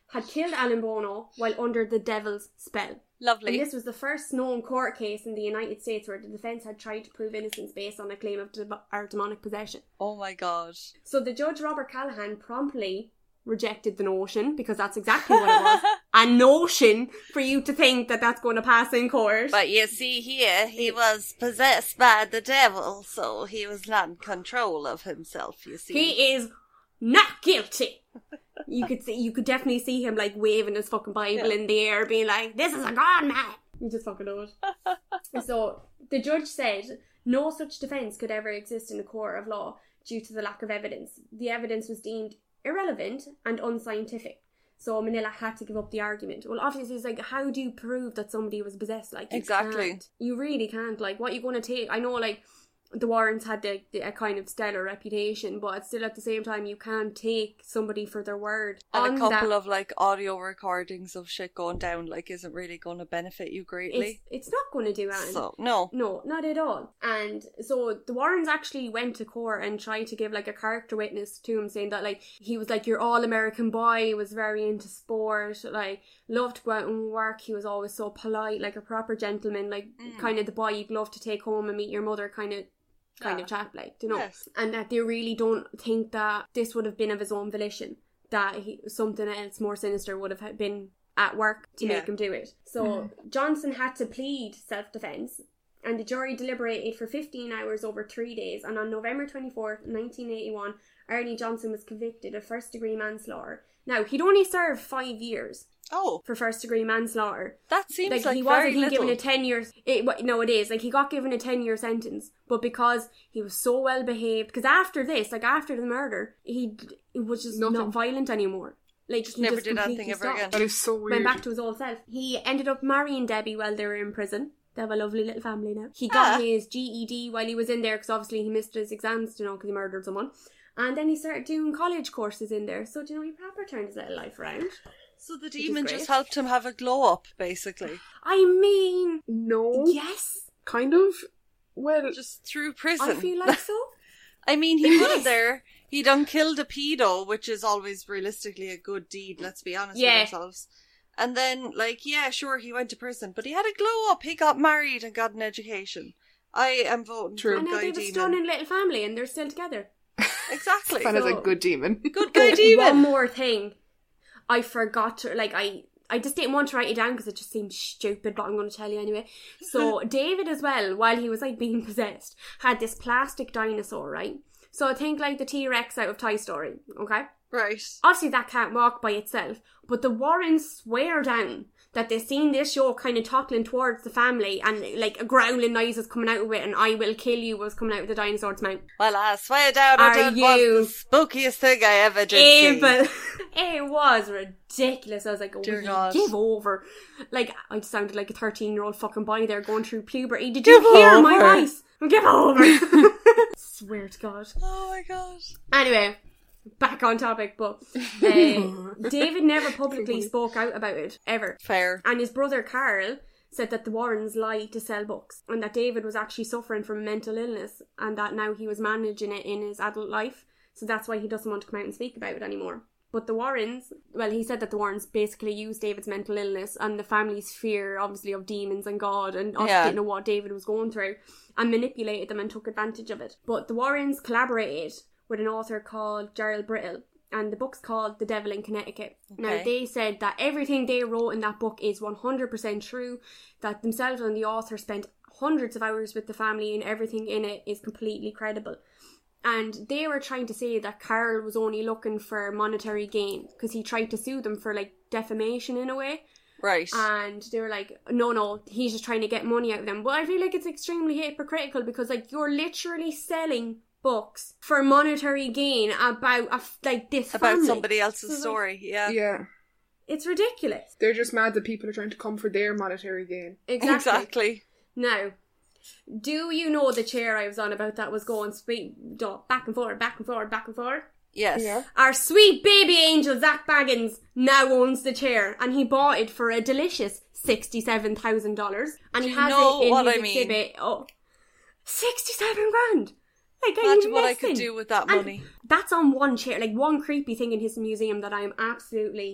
had killed Alan Bono while under the devil's spell. Lovely. And this was the first known court case in the United States where the defence had tried to prove innocence based on a claim of de- or demonic possession. Oh my god. So the judge, Robert Callahan, promptly rejected the notion, because that's exactly what it was. A notion for you to think that that's going to pass in court. But you see here, he was possessed by the devil, so he was not in control of himself, you see. He is not guilty. You could see, you could definitely see him like waving his fucking Bible Yeah. in the air, being like, "This is a God man." You just fucking know it. So the judge said no such defence could ever exist in a court of law due to the lack of evidence. The evidence was deemed irrelevant and unscientific. So Manila had to give up the argument. Well, obviously, it's like, how do you prove that somebody was possessed? Like, you Exactly. can't. You really can't. Like, what are you going to take? I know, like, the Warrens had the, the, a kind of stellar reputation, but still at the same time, you can't take somebody for their word. And on a couple that, of like audio recordings of shit going down like isn't really going to benefit you It's, greatly. it's not going to do anything. So, no. No, not at all. And so the Warrens actually went to court and tried to give like a character witness to him, saying that like he was like your all-American boy, he was very into sport, like loved to go out and work, he was always so polite, like a proper gentleman, like Mm. kind of the boy you'd love to take home and meet your mother kind of kind Yeah. of chap, like, you know. Yes. And that they really don't think that this would have been of his own volition, that he, something else more sinister would have been at work to Yeah. make him do it. So Johnson had to plead self-defence, and the jury deliberated for fifteen hours over three days, and on November twenty-fourth, nineteen eighty-one, Ernie Johnson was convicted of first-degree manslaughter. Now, he'd only served five years Oh, for first-degree manslaughter. that seems Like, like, he very wasn't he little. given a ten years it wa- no it is like he got given a ten year sentence, but because he was so well behaved, because after this, like after the murder, he he was just Nothing. not violent anymore. Like, he never just did completely anything ever stopped. again. That is so weird. Went back to his old self. He ended up marrying Debbie while they were in prison. They have a lovely little family now. He got Ah. his G E D while he was in there, because obviously he missed his exams, you know, because he murdered someone. And then he started doing college courses in there. So, do you know, he proper turned his little life around. So the is demon great. just helped him have a glow up, basically. I mean, No. yes, Kind of. Well, Just through prison. I feel like so. I mean, he put Yes. it there. He done killed a pedo, which is always realistically a good deed, let's be honest Yeah. with ourselves. And then, like, yeah, sure, he went to prison, but he had a glow up. He got married and got an education. I am voting True. for And now Guy they have a Demon. stunning little family, and they're still together. Exactly. that is So- a good demon. Good Guy Oh, Demon. one more thing. I forgot to, like, I, I just didn't want to write it down because it just seemed stupid, but I'm going to tell you anyway. So, David as well, while he was, like, being possessed, had this plastic dinosaur, right? So, think like the T-Rex out of Toy Story, okay? Right. Obviously, that can't walk by itself, but the Warrens swear down that they seen this show kind of toppling towards the family, and like a growling noise was coming out of it, and "I will kill you" was coming out of the dinosaur's mouth. Well, I swear down, Are it done you was the spookiest thing I ever did see. Evil. It was ridiculous. I was like, oh, Dear will you God. give over. Like, I sounded like a thirteen year old fucking boy there going through puberty. Did Give you hear my over. voice? Give over. Swear to God. Oh my god. Anyway, back on topic, but uh, David never publicly spoke out about it, ever. Fair. And his brother Carl said that the Warrens lied to sell books, and that David was actually suffering from mental illness, and that now he was managing it in his adult life, so that's why he doesn't want to come out and speak about it anymore. But the Warrens, well, he said that the Warrens basically used David's mental illness and the family's fear, obviously, of demons and God, and us Yeah. didn't know what David was going through, and manipulated them and took advantage of it. But the Warrens collaborated with an author called Gerald Brittle, and the book's called The Devil in Connecticut. Now, Okay. they said that everything they wrote in that book is one hundred percent true, that themselves and the author spent hundreds of hours with the family, and everything in it is completely credible. And they were trying to say that Carl was only looking for monetary gain, because he tried to sue them for, like, defamation in a way. Right. And they were like, no, no, he's just trying to get money out of them. But I feel like it's extremely hypocritical, because, like, you're literally selling books for monetary gain about, a f- like, this About family. somebody else's So, like, story, yeah. Yeah. It's ridiculous. They're just mad that people are trying to come for their monetary gain. Exactly. Exactly. Now, do you know the chair I was on about that was going sweet, back and forward, back and forward, back and forward? Yes. Yeah. Our sweet baby angel Zach Baggins now owns the chair, and he bought it for a delicious sixty-seven thousand dollars, and Do he you has know it in what his I mean? exhibit. Oh, sixty-seven grand! Like, are Imagine you what I could messing? do with that And money. that's on one chair, like one creepy thing in his museum that I am absolutely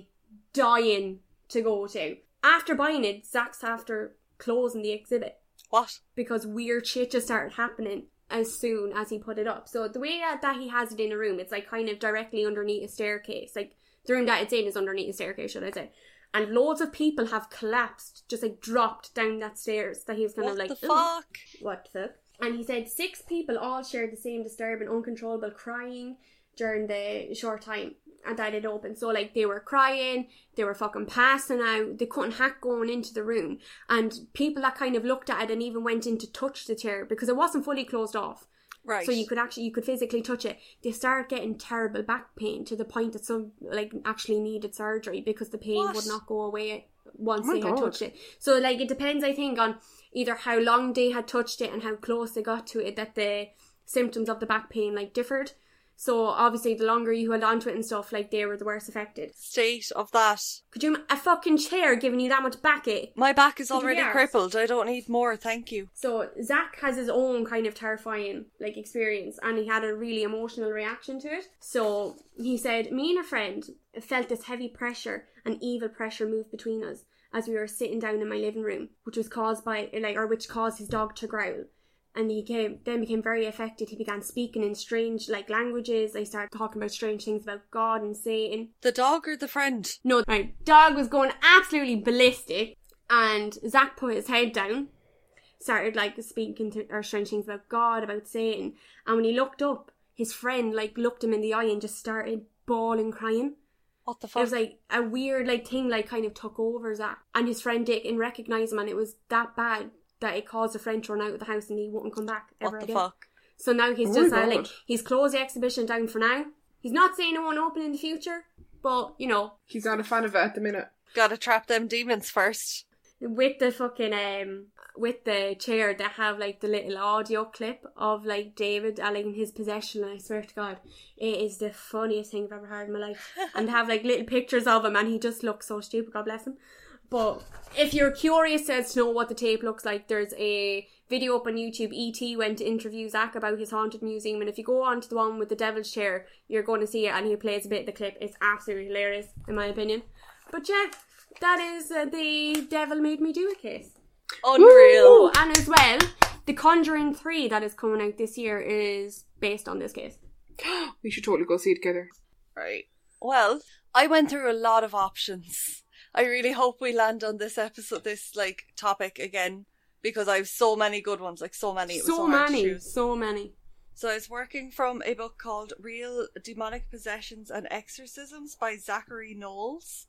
dying to go to. After buying it, Zach's after closing the exhibit. What? Because weird shit just started happening as soon as he put it up. So the way that he has it in a room, it's like kind of directly underneath a staircase. Like the room that it's in is underneath a staircase, should I say. And loads of people have collapsed, just like dropped down that stairs that he was kind What of like, the fuck? What the fuck? And he said six people all shared the same disturbing, uncontrollable crying during the short time that it opened. So like they were crying, they were fucking passing out, they couldn't hack going into the room. And people that kind of looked at it and even went in to touch the chair because it wasn't fully closed off. Right. So you could actually, you could physically touch it. They started getting terrible back pain to the point that some like actually needed surgery because the pain What? would not go away once Oh my they had God. touched it. So like it depends, I think, on either how long they had touched it and how close they got to it that the symptoms of the back pain like differed. So obviously the longer you held onto it and stuff, like they were the worse affected. State of that. Could you, a fucking chair giving you that much backache? My back is Could you be already arsed? crippled. I don't need more, thank you. So Zach has his own kind of terrifying like experience, and he had a really emotional reaction to it. So he said, me and a friend felt this heavy pressure and evil pressure move between us as we were sitting down in my living room, which was caused by like or which caused his dog to growl. And he came, then became very affected. He began speaking in strange like languages. They started talking about strange things about God and Satan. The dog or the friend? No, my dog was going absolutely ballistic, and Zach put his head down, started like speaking to or strange things about God, about Satan. And when he looked up, his friend like looked him in the eye and just started bawling, crying. What the It fuck? was like a weird like thing like kind of took over Zach, and his friend Dick and recognised him, and it was that bad that it caused a friend to run out of the house and he wouldn't come back ever what the again. fuck? So now he's Oh just my uh, like God. he's closed the exhibition down for now. He's not saying it won't open in the future, but you know, He's not a fan of it at the minute. Gotta trap them demons first. with the fucking um with the chair they have like the little audio clip of like David uh, like in his possession, and I swear to God it is the funniest thing I've ever heard in my life. And they have like little pictures of him and he just looks so stupid, God bless him. But if you're curious as to know what the tape looks like, there's a video up on YouTube. E T went to interview Zach about his haunted museum, and if you go on to the one with the devil's chair, you're going to see it, and he plays a bit of the clip. It's absolutely hilarious in my opinion. But yeah, that is uh, the Devil Made Me Do It case. Unreal. Oh, and as well, The Conjuring three that is coming out this year is based on this case. We should totally go see it together. Right. Well, I went through a lot of options. I really hope we land on this episode, this like topic again, because I have so many good ones, like so many. It was so, So hard to many, choose. so many. So I was working from a book called Real Demonic Possessions and Exorcisms by Zachary Knowles.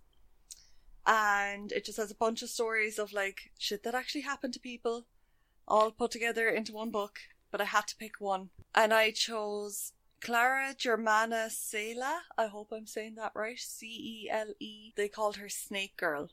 And it just has a bunch of stories of like shit that actually happened to people, all put together into one book. But I had to pick one. And I chose Clara Germana Cela. I hope I'm saying that right. C E L E. They called her Snake Girl.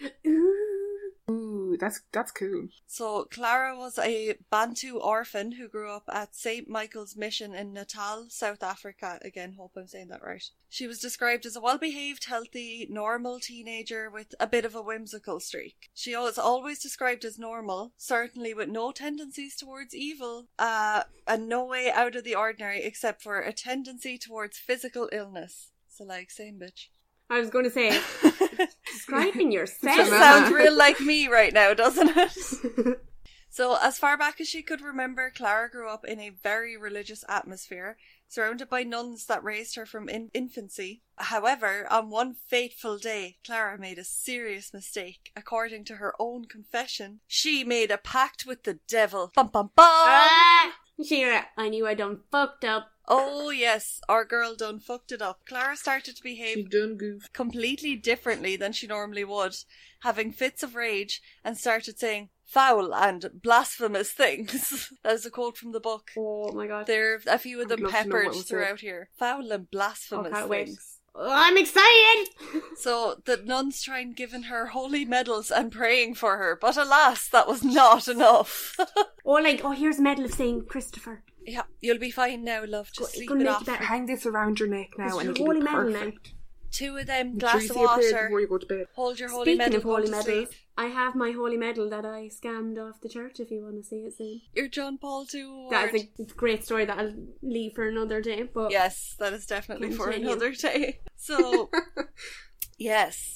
Ooh, that's that's cool. So Clara was a Bantu orphan who grew up at Saint Michael's Mission in Natal, South Africa. Again, hope I'm saying that right. She was described as a well-behaved, healthy, normal teenager with a bit of a whimsical streak. She was always described as normal, certainly with no tendencies towards evil, uh, and no way out of the ordinary except for a tendency towards physical illness. So like, same bitch. I was going to say, describing This yourself. sounds real like me right now, doesn't it? So, as far back as she could remember, Clara grew up in a very religious atmosphere, surrounded by nuns that raised her from in- infancy. However, on one fateful day, Clara made a serious mistake. According to her own confession, she made a pact with the devil. Bum bum bum! Ah! She, I knew I done fucked up. Oh yes, our girl done fucked it up. Clara started to behave She done goof. completely differently than she normally would, having fits of rage, and started saying foul and blasphemous things. That is a quote from the book. Oh my God. There are a few of I'd them love to know peppered what was throughout here. Foul and blasphemous Oh, can't wait. things. Oh, I'm excited! So the nuns tried giving her holy medals and praying for her, but alas, that was not enough. Or like, oh, here's a medal of Saint Christopher. Yeah, you'll be fine now, love. Just Go- sleep gonna it make you off. better. Hang this around your neck now It's and your it'll holy be medal now. perfect. Two of them, Make glass sure of you say a prayer water. before you go to bed. Hold your holy Speaking medal, of holy go to medals, sleep. I have my holy medal that I scammed off the church if you want to see it soon. Your John Paul the Second That's award. a, it's a great story that I'll leave for another day. But Yes, that is definitely for Continue. another day. So, yes,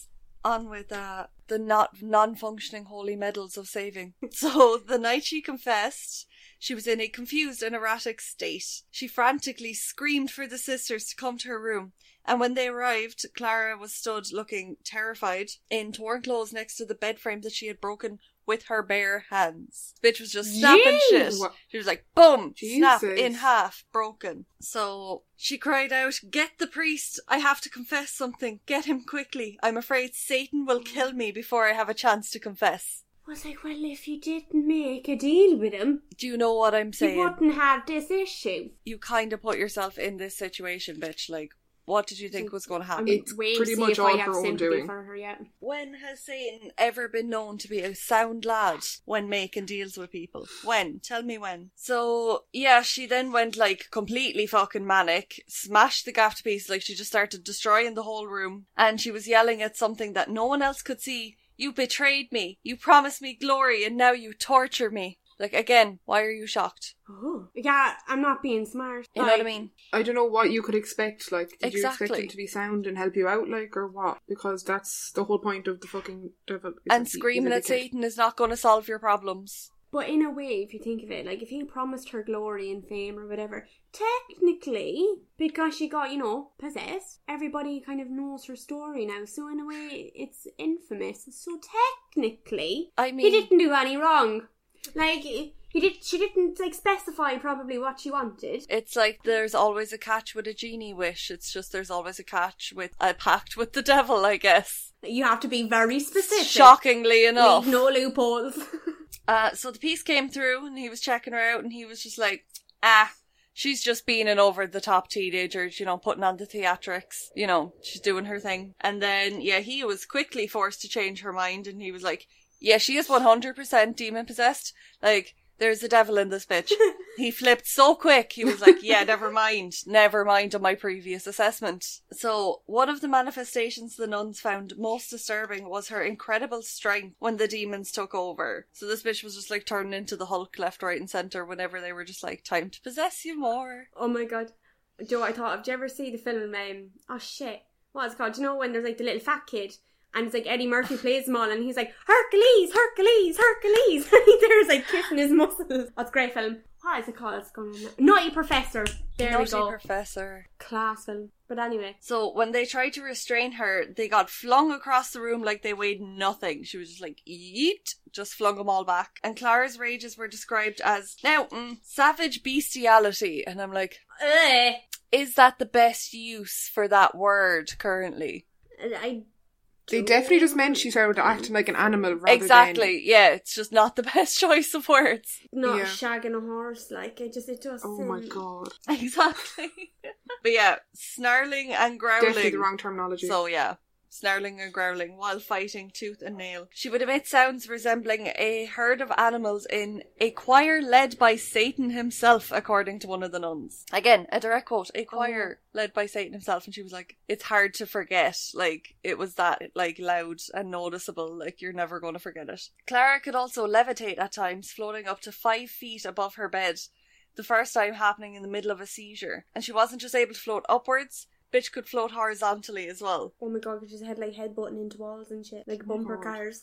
On with uh, the not non-functioning holy medals of saving. So the night she confessed, she was in a confused and erratic state. She frantically screamed for the sisters to come to her room. And when they arrived, Clara was stood looking terrified in torn clothes next to the bed frame that she had broken with her bare hands. Bitch was just snapping shit. She was like, boom, Jesus. Snap, in half, broken. So she cried out, get the priest, I have to confess something, get him quickly. I'm afraid Satan will kill me before I have a chance to confess. I was like, well, if you didn't make a deal with him, do you know what I'm saying? You wouldn't have this issue. You kind of put yourself in this situation, bitch, like, what did you think was going to happen? It's pretty much all her own doing. For her yet. When has Satan ever been known to be a sound lad when making deals with people? When? Tell me when. So, yeah, she then went, like, completely fucking manic, smashed the gaff to pieces, like, she just started destroying the whole room, and she was yelling at something that no one else could see. You betrayed me. You promised me glory, and now you torture me. Like, again, why are you shocked? Oh, yeah, I'm not being smart. You like, know what I mean? I don't know what you could expect. Like, did exactly. you expect him to be sound and help you out, like, or what? Because that's the whole point of the fucking devil. And screaming at Satan is not going to solve your problems. But in a way, if you think of it, like, if he promised her glory and fame or whatever, technically, because she got, you know, possessed, everybody kind of knows her story now. So in a way, it's infamous. So technically, I mean, he didn't do any wrong. Like, he did. She didn't, like, specify probably what she wanted. It's like there's always a catch with a genie wish. It's just there's always a catch with a pact with the devil, I guess. You have to be very specific. Shockingly enough. Leave no loopholes. uh, so the piece came through and he was checking her out and he was just like, ah, she's just being an over-the-top teenager, you know, putting on the theatrics. You know, she's doing her thing. And then, yeah, he was quickly forced to change her mind and he was like, yeah, she is one hundred percent demon-possessed. Like, there's a devil in this bitch. He flipped so quick. He was like, yeah, never mind. Never mind on my previous assessment. So, one of the manifestations the nuns found most disturbing was her incredible strength when the demons took over. So this bitch was just like turning into the Hulk left, right and centre whenever they were just like, time to possess you more. Oh my god. Joe, I thought, did you ever see the film, um, oh shit, what is it called? Do you know when there's like the little fat kid? And it's like Eddie Murphy plays him all and he's like, Hercules, Hercules, Hercules. And he's there, like kissing his muscles. Oh, it's a great film. What is it called? It's going on now. Naughty Professor. There Naughty we go. Professor. Class film. But anyway. So when they tried to restrain her, they got flung across the room like they weighed nothing. She was just like, yeet, just flung them all back. And Clara's rages were described as, now, mm, savage bestiality. And I'm like, Ugh. Is that the best use for that word currently? I... They definitely just meant she started acting like an animal rather exactly, than... yeah, it's just not the best choice of words. Not yeah. shagging a horse, like, it just, it just... Oh um... my god. Exactly. But yeah, snarling and growling. Definitely the wrong terminology. So yeah, snarling and growling while fighting tooth and nail. She would emit sounds resembling a herd of animals in a choir led by Satan himself, according to one of the nuns. Again, a direct quote, a choir oh. led by Satan himself. And she was like, it's hard to forget. Like, it was that, like, loud and noticeable. Like, you're never going to forget it. Clara could also levitate at times, floating up to five feet above her bed. The first time happening in the middle of a seizure. And she wasn't just able to float upwards, bitch could float horizontally as well. Oh my god, we just had like headbutting into walls and shit. Like bumper oh cars.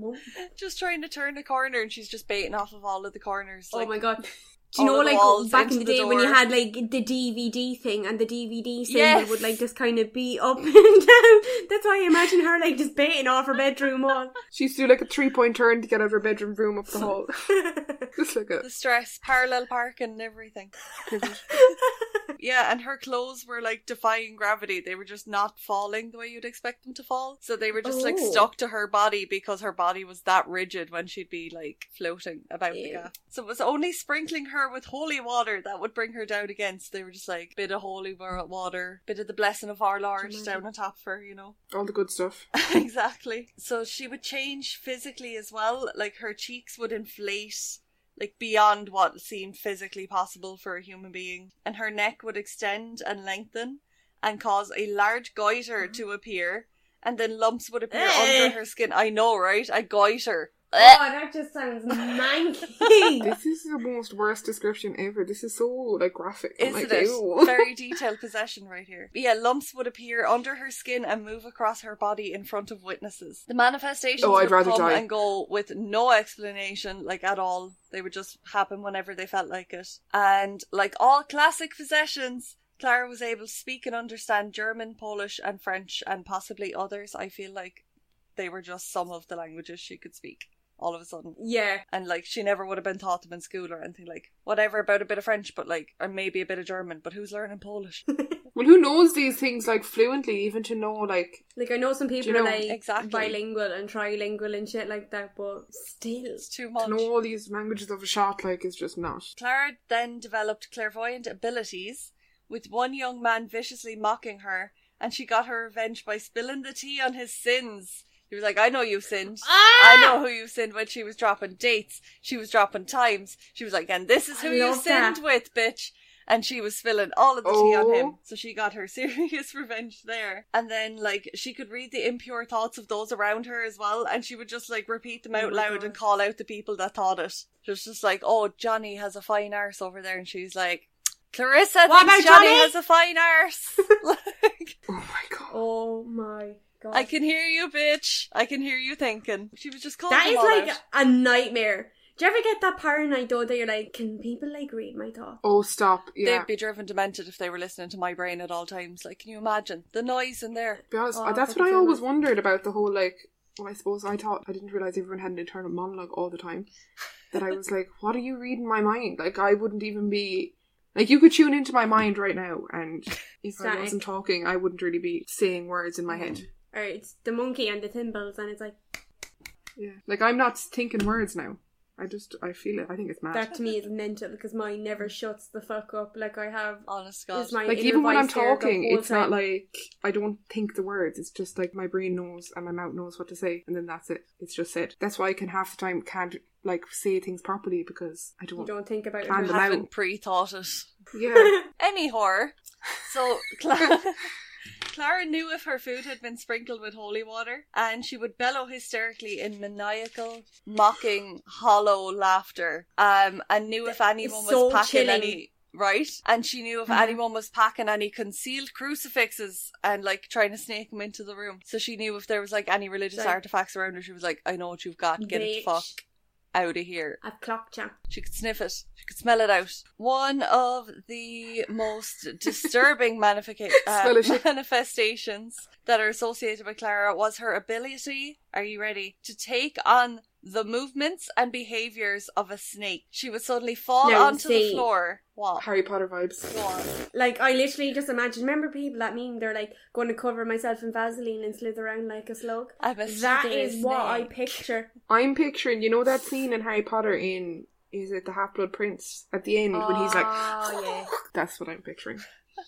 Just trying to turn a corner and she's just baiting off of all of the corners. Like, oh my god. Do you know, like, walls, back in the day the when you had, like, the D V D thing and the D V D symbol yes. would, like, just kind of be up and down. That's why I imagine her, like, just baiting off her bedroom wall. She used to do, like, a three-point turn to get out of her bedroom room up the hall. Just like a... The stress, parallel parking and everything. Yeah, and her clothes were, like, defying gravity. They were just not falling the way you'd expect them to fall. So they were just, oh. like, stuck to her body because her body was that rigid when she'd be, like, floating about Ew. the gaff. So it was only sprinkling her with holy water that would bring her down again. So they were just like, bit of holy water, bit of the blessing of our Lord down on top of her, you know. All the good stuff. Exactly. So she would change physically as well. Like, her cheeks would inflate, like, beyond what seemed physically possible for a human being. And her neck would extend and lengthen and cause a large goiter to appear. And then lumps would appear hey. under her skin. I know, right? A goiter. Oh, that just sounds manky. This is the most worst description ever. This is so, like, graphic. I'm Isn't like, it? ew. Very detailed possession right here. But yeah, lumps would appear under her skin and move across her body in front of witnesses. The manifestations Oh, I'd would rather come die. and go with no explanation, like, at all. They would just happen whenever they felt like it. And, like all classic possessions, Clara was able to speak and understand German, Polish and French and possibly others. I feel like they were just some of the languages she could speak all of a sudden. Yeah. And, like, she never would have been taught them in school or anything. Like, whatever about a bit of French, but, like, or maybe a bit of German, but who's learning Polish? Well, who knows these things, like, fluently, even to know, like... Like, I know some people you know- are, like, Exactly. bilingual and trilingual and shit like that, but still. It's too much. To know all these languages of a shot, like, is just not. Clara then developed clairvoyant abilities, with one young man viciously mocking her, and she got her revenge by spilling the tea on his sins. He was like, I know you sinned. Ah! I know who you sinned when. She was dropping dates. She was dropping times. She was like, and this is who I you love sinned that. with, bitch. And she was spilling all of the tea on Oh. him. So she got her serious revenge there. And then, like, she could read the impure thoughts of those around her as well. And she would just, like, repeat them Oh out my loud God. and call out the people that thought it. She was just like, oh, Johnny has a fine arse over there. And she's like, Clarissa What thinks about Johnny Johnny? has a fine arse. Like, Oh my god. Oh my god. I can hear you, bitch. I can hear you thinking. She was just calling That them is all like out. a nightmare. Do you ever get that paranoid though that you're like, can people like read my thoughts? Oh, stop. Yeah. They'd be driven demented if they were listening to my brain at all times. Like, can you imagine the noise in there? To be honest, Oh, that's fucking what I always silence. wondered about the whole, like, well, I suppose I thought, I didn't realise everyone had an internal monologue all the time. That I was like, what are you reading my mind? Like, I wouldn't even be, like, you could tune into my mind right now, and if I Static. wasn't talking, I wouldn't really be saying words in my head. Or it's the monkey and the thimbles and it's like, Yeah. Like, I'm not thinking words now. I just, I feel it. I think it's mad. that to me is mental because mine never shuts the fuck up. Like I have, Honest God. is my Like, inner even when I'm voice there the talking, whole it's not time. like I don't think the words. It's just like my brain knows and my mouth knows what to say, and then that's it. It's just said. That's why I can half the time can't, like, say things properly because I You don't. don't think about it. Plan first. them out. Haven't pre-thought it. Yeah. Any horror. So, Clara, Clara knew if her food had been sprinkled with holy water, and she would bellow hysterically in maniacal, mocking, hollow laughter. Um, and knew if anyone was so packing chilling. any. Right? And she knew if Mhm. anyone was packing any concealed crucifixes and, like, trying to snake them into the room. So she knew if there was, like, any religious Like- artifacts around her, she was like, I know what you've got. Get it the Bitch. fuck out of here. I've clocked you. She could sniff it. She could smell it out. One of the most disturbing manifica- Smell uh, of shit. manifestations that are associated with Clara was her ability, are you ready, to take on the movements and behaviours of a snake. She would suddenly fall Now, onto the see. floor. What? Harry Potter vibes. Go on. Like I literally just imagine. Remember people that meme? They're like going to cover myself in Vaseline and slither around like a slug. I'm a That slithery is what I snake. picture. I'm picturing, you know that scene in Harry Potter in, is it the Half-Blood Prince? At the end when he's like, Oh yeah. that's what I'm picturing.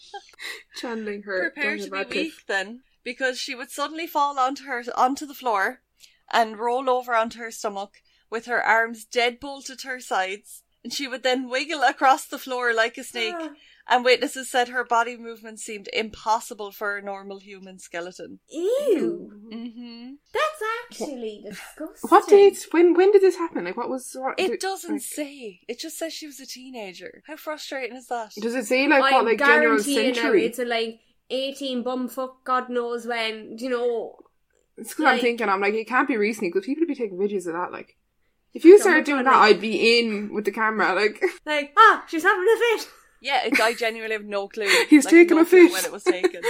Channeling her. Prepare Daniel to be Radcliffe. weak then, because she would suddenly fall onto her onto the floor and roll over onto her stomach with her arms dead bolted to her sides, and she would then wiggle across the floor like a snake. Ah. And witnesses said her body movements seemed impossible for a normal human skeleton. Ew. Mm-hmm. That's actually disgusting. What dates? When when did this happen? Like, what was... What, It did- doesn't like, say. It just says she was a teenager. How frustrating is that? Does it say, like, I what, like, general guarantee you now century? it's a like eighteen bumfuck God knows when. You know. It's because I'm like- thinking, I'm like, it can't be recently, because people would be taking videos of that, like... If you Yeah, started I'm doing not that, like- I'd be in with the camera, like... Like, ah, she's having a fit. Yeah, it, I genuinely have no clue. He's like, taking no a clue fit. when it was taken.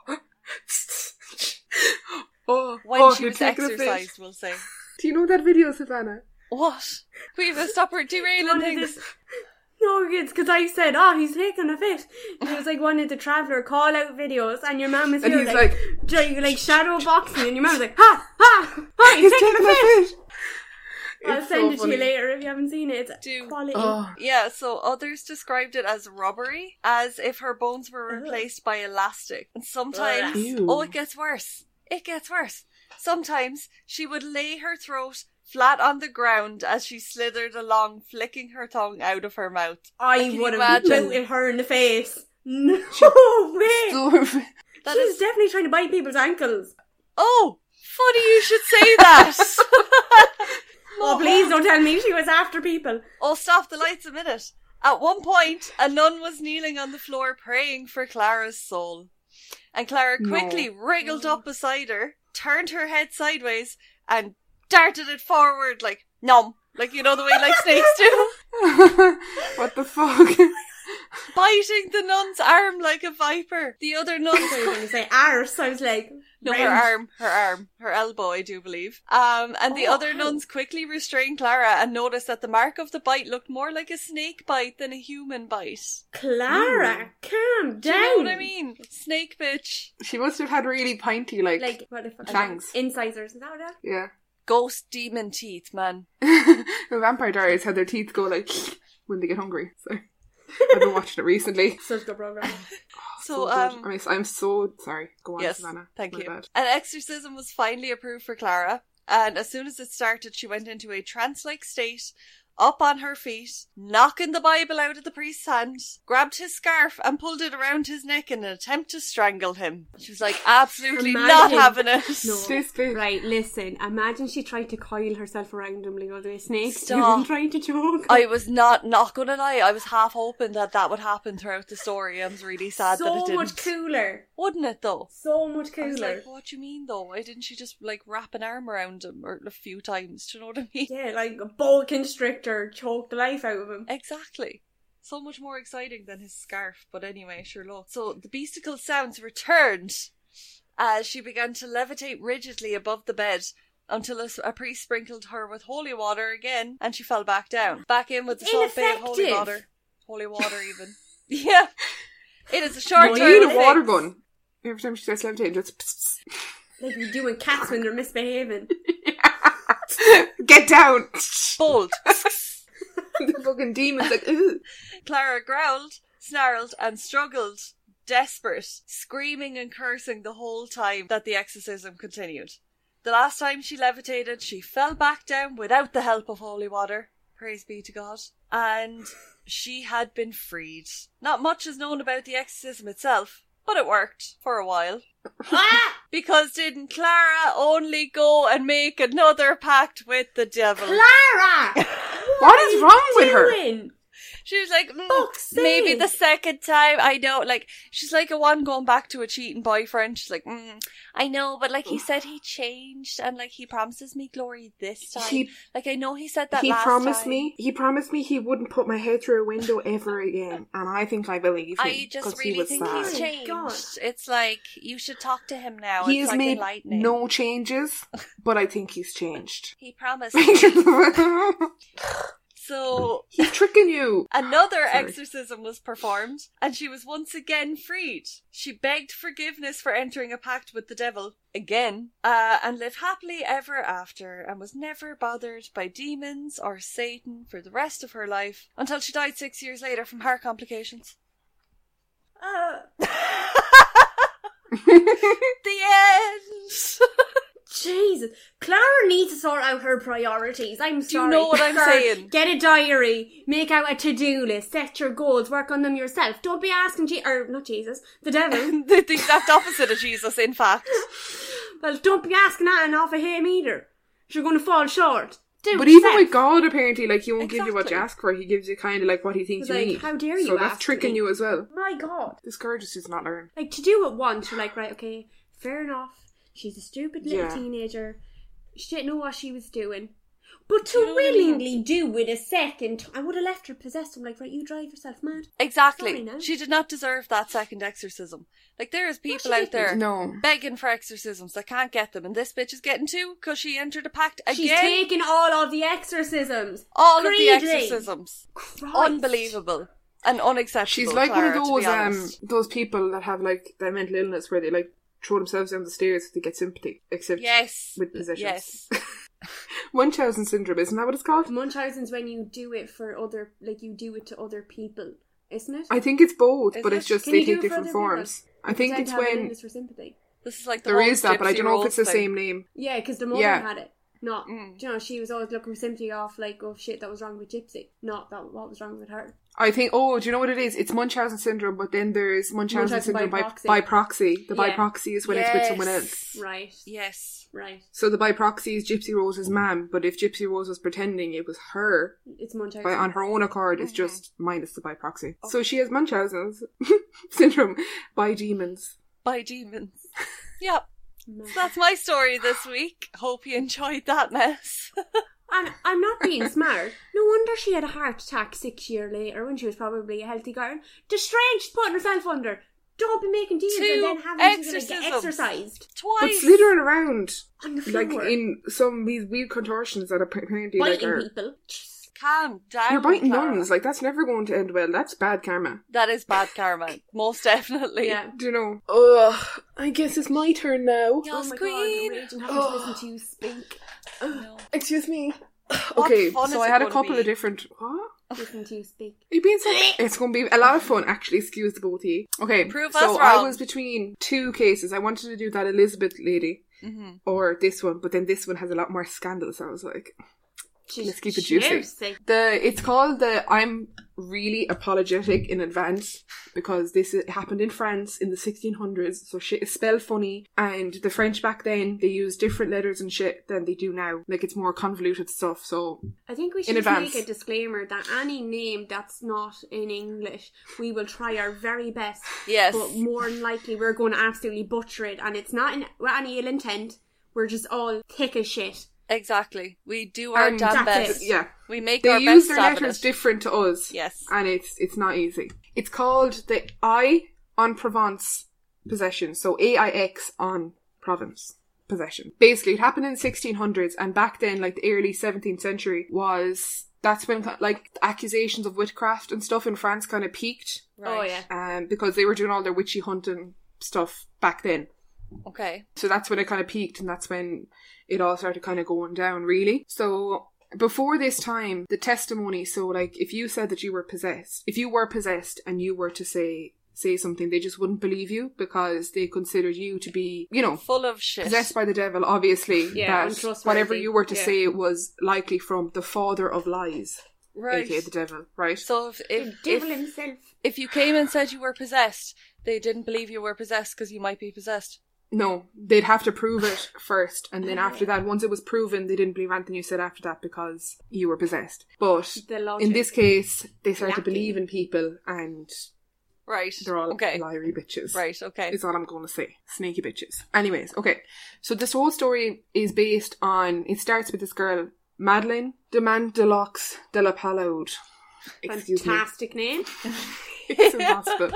oh, When oh, she you're was taking a exercised, fit. we'll say. Do you know that video, Savannah? What? We have to stop her derailing One of things. this- No, it's because I said, oh, he's taking a fit. It was like one of the Traveller call out videos, and your mum is And here, he's like, like, like, like shadow boxing, and your mum was like, ha, ha, ha, he's, he's taking, taking a a fit. fit! I'll It's send so it to funny. you later if you haven't seen it. It's Do. quality. Oh. Yeah, so others described it as robbery, as if her bones were Ugh. replaced by elastic. And sometimes, Ew. oh, it gets worse. It gets worse. Sometimes she would lay her throat flat on the ground as she slithered along, flicking her tongue out of her mouth. I Can you would have imagine? booted her in the face. No way. Still her fit. That She's is. definitely trying to bite people's ankles. Oh, funny you should say that. Oh, please don't tell me she was after people. Oh, stop the lights a minute. At one point, a nun was kneeling on the floor praying for Clara's soul. And Clara quickly No. wriggled up beside her, turned her head sideways, and darted it forward like, nom. Like, you know, the way like snakes do. What the fuck? Biting the nun's arm like a viper. The other I was nuns... going to say arse. I was like, No, her round. arm, her arm, her elbow, I do believe. Um, and the Oh, other ow. nuns quickly restrained Clara and noticed that the mark of the bite looked more like a snake bite than a human bite. Clara, calm Do down. you know what I mean? Snake bitch. She must have had really pointy, like, Like, what the fuck? fangs. Incisors, is that what that? yeah. Ghost demon teeth, man. The Vampire Diaries had their teeth go like when they get hungry. So I've been watching it recently. Such a good program. So, good. um, I'm, I'm so sorry. Go on, yes, Savannah. thank My you. bad. An exorcism was finally approved for Clara, and as soon as it started, she went into a trance-like state, up on her feet, knocking the Bible out of the priest's hand, grabbed his scarf and pulled it around his neck in an attempt to strangle him. She was like, absolutely not Imagine. having it. No. This bit. Right, listen. Imagine she tried to coil herself around him like all the way snakes do Stop. and tried to choke. I was not, not gonna lie, I was half hoping that that would happen throughout the story. I was really sad so that it didn't. much cooler. Wouldn't it though? So much I was cooler. like, what do you mean though? Why didn't she just like wrap an arm around him or a few times? Do you know what I mean? Yeah, like a boa constrictor choked the life out of him. Exactly. So much more exciting than his scarf. But anyway, sure look. So the beastical sounds returned as she began to levitate rigidly above the bed until a, a priest sprinkled her with holy water again and she fell back down. Back in with the salt bay of holy Ineffective. water. Holy water even. Yeah. It is a short You term need a fix. water gun. Every time she starts levitating, just pss, Like we do with cats when they're misbehaving. pss. Get down. Bold. The fucking demon's like, ooh. Clara growled, snarled, and struggled, desperate, screaming and cursing the whole time that the exorcism continued. The last time she levitated, she fell back down without the help of holy water. Praise be to God. And she had been freed. Not much is known about the exorcism itself, but it worked for a while. Ah! Because didn't Clara only go and make another pact with the devil? Clara! What is wrong with her? Doing? She was like, mm, Fuck's maybe sake. the second time, I know, like, she's like a one going back to a cheating boyfriend. She's like, mm, I know, but like he said he changed and like he promises me glory this time. He- like I know he said that He last promised time. me. He promised me he wouldn't put my head through a window ever again, and I think I believe him. I just 'cause he really was think sad. he's Oh, changed. God. It's like, you should talk to him now. He it's has like made enlightening. no changes, but I think he's changed. He promised. He's So tricking you. another Sorry. exorcism was performed, and she was once again freed. She begged forgiveness for entering a pact with the devil, again, uh, and lived happily ever after, and was never bothered by demons or Satan for the rest of her life, until she died six years later from heart complications. Uh, The end! Jesus. Clara needs to sort out her priorities. I'm sorry. you know what I'm Girl, saying? Get a diary, make out a to-do list, set your goals, work on them yourself. Don't be asking Je- or not Jesus, the devil. the, the exact opposite of Jesus, in fact. Well, don't be asking that off of him either. You're going to fall short. Do But it even yourself. with God, apparently, like, he won't give you what you Exactly. ask for. He gives you kind of like what he thinks It's you like, need. how dare you So that's ask tricking me? you as well. My God. This girl just does not learn. Like, to do it once, you're like, right, okay, fair enough. She's a stupid little Yeah. teenager. She didn't know what she was doing. But to Do you know what I mean? willingly do it a second, I would have left her possessed. I'm like, right, you drive yourself mad. Exactly. Sorry now. She did not deserve that second exorcism. Like, there is people she out there No. begging for exorcisms that can't get them, and this bitch is getting two because she entered a pact again. She's taken all of the exorcisms. all of the Greedily. exorcisms. Christ. Unbelievable and unacceptable. She's like Clara, one of to those be um honest. those people that have like that mental illness where they like throw themselves down the stairs to get sympathy. Except Yes. with possessions. Yes. Munchausen syndrome, isn't that what it's called? Munchausen's when you do it for other, like you do it to other people, isn't it? I think it's both, Is but it? it's just Can they you do take it for different other forms. people? I think Pretend it's to have an when illness for sympathy. This is like the there whole is that, but I Gypsy don't know if Rose it's the thing. same name. Yeah, because the mother Yeah. had it. Not, Mm. you know, she was always looking for sympathy off, like, oh shit, that was wrong with Gypsy. Not that what was wrong with her. I think, oh, do you know what it is? It's Munchausen syndrome, but then there's Munchausen, Munchausen syndrome by by, proxy. by proxy. The by Yeah. proxy is when it's with someone else. Right. Yes. Right. So the by proxy is Gypsy Rose's mum, but if Gypsy Rose was pretending it was her, It's Munchausen. by, on her own accord, it's Mhm. just minus the by proxy. Okay. So she has Munchausen's syndrome by demons. By demons. Yep. Mad. So that's my story this week. Hope you enjoyed that mess. And I'm not being smart. No wonder she had a heart attack six years later when she was probably a healthy girl. The strange she's putting herself under. Don't be making deals Two and then having to like, get exorcisms. exercised. But Twice. slithering around, On the floor. like in some these weird contortions that apparently like biting are... people. Calm down. You're biting Clara. nuns, like that's never going to end well. That's bad karma. That is bad karma. Most definitely. Yeah. Do you know? Ugh, I guess it's my turn now. Yes, Oh my queen. god, raging having Oh. to listen to you speak. No. Excuse me. What Okay, fun so is I it had a gonna couple be? of different... What? Listen to you speak. Are you being so... It's going to be a lot of fun, actually. Excuse the both of you. Okay, Prove so us I wrong. was between two cases. I wanted to do that Elizabeth lady Mm-hmm. or this one, but then this one has a lot more scandal, so I was like... Let's keep it juicy. Juicy. The It's called the I'm really apologetic in advance because this is- happened in France in the sixteen hundreds, so shit is spelled funny, and the French back then, they used different letters and shit than they do now. Like, it's more convoluted stuff, so... I think we In should advance. make a disclaimer that any name that's not in English, we will try our very best. Yes. But more than likely, we're going to absolutely butcher it, and it's not in with any ill intent. We're just all thick as shit. Exactly. We do our And damn that's best. it. Yeah. We make They our use best their stab at letters it. different to us. Yes. And it's it's not easy. It's called the I on Provence possession. So A I X on Provence possession. Basically, it happened in the sixteen hundreds, and back then, like the early seventeenth century, was that's when like accusations of witchcraft and stuff in France kind of peaked, Oh yeah. um, because they were doing all their witchy hunting stuff back then. Okay. So that's when it kind of peaked, and that's when it all started kind of going down, really. So before this time, the testimony, so like if you said that you were possessed, if you were possessed and you were to say say something, they just wouldn't believe you because they considered you to be, you know, Full of shit. possessed by the devil, obviously. Yeah, that untrustworthy. whatever you were to Yeah. say was likely from the father of lies, Right. aka the devil, right? So if The if, devil if himself. if you came and said you were possessed, they didn't believe you were possessed because you might be possessed. No, they'd have to prove it first, and then after that, once it was proven, they didn't believe anything you said after that because you were possessed. But The logic. in this case, they start to Lucky. believe in people, and Right. they're all okay. liary bitches. Right. Okay. Is all I'm going to say. Sneaky bitches. Anyways, okay. So this whole story is based on, it starts with this girl, Madeleine de Mandelox de la Palaude. Excuse me. Fantastic name. It's impossible.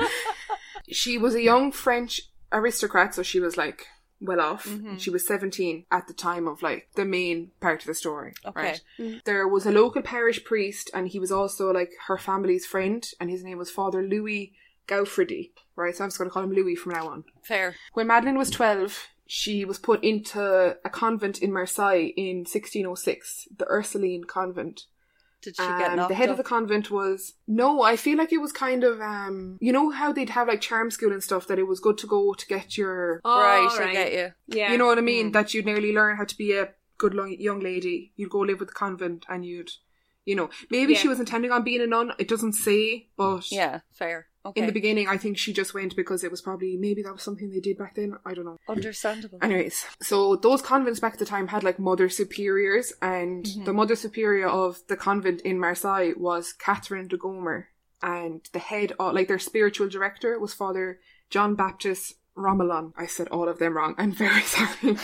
She was a young French aristocrat, so she was like well off. Mhm. She was seventeen at the time of like the main part of the story. Okay. Right? Mm. There was a local parish priest, and he was also like her family's friend, and his name was Father Louis Gaufredy. Right, so I'm just going to call him Louis from now on. Fair. When Madeleine was twelve, she was put into a convent in Marseille in sixteen oh six, the Ursuline convent. Did she get Um, knocked the head up? of the convent was no. I feel like it was kind of um. You know how they'd have like charm school and stuff, that it was good to go to get your. Oh, right, I get you. Yeah. You know what I mean? Mm. That you'd nearly learn how to be a good lo- young lady. You'd go live with the convent, and you'd, you know, maybe Yeah. she was intending on being a nun. It doesn't say, but Yeah, fair. Okay. in the beginning, I think she just went because it was probably maybe that was something they did back then. I don't know. Understandable. Anyways, so those convents back at the time had like mother superiors, and Mhm. the mother superior of the convent in Marseille was Catherine de Gomer, and the head of, like their spiritual director was Father John Baptist Romelon. I said all of them wrong. I'm very sorry.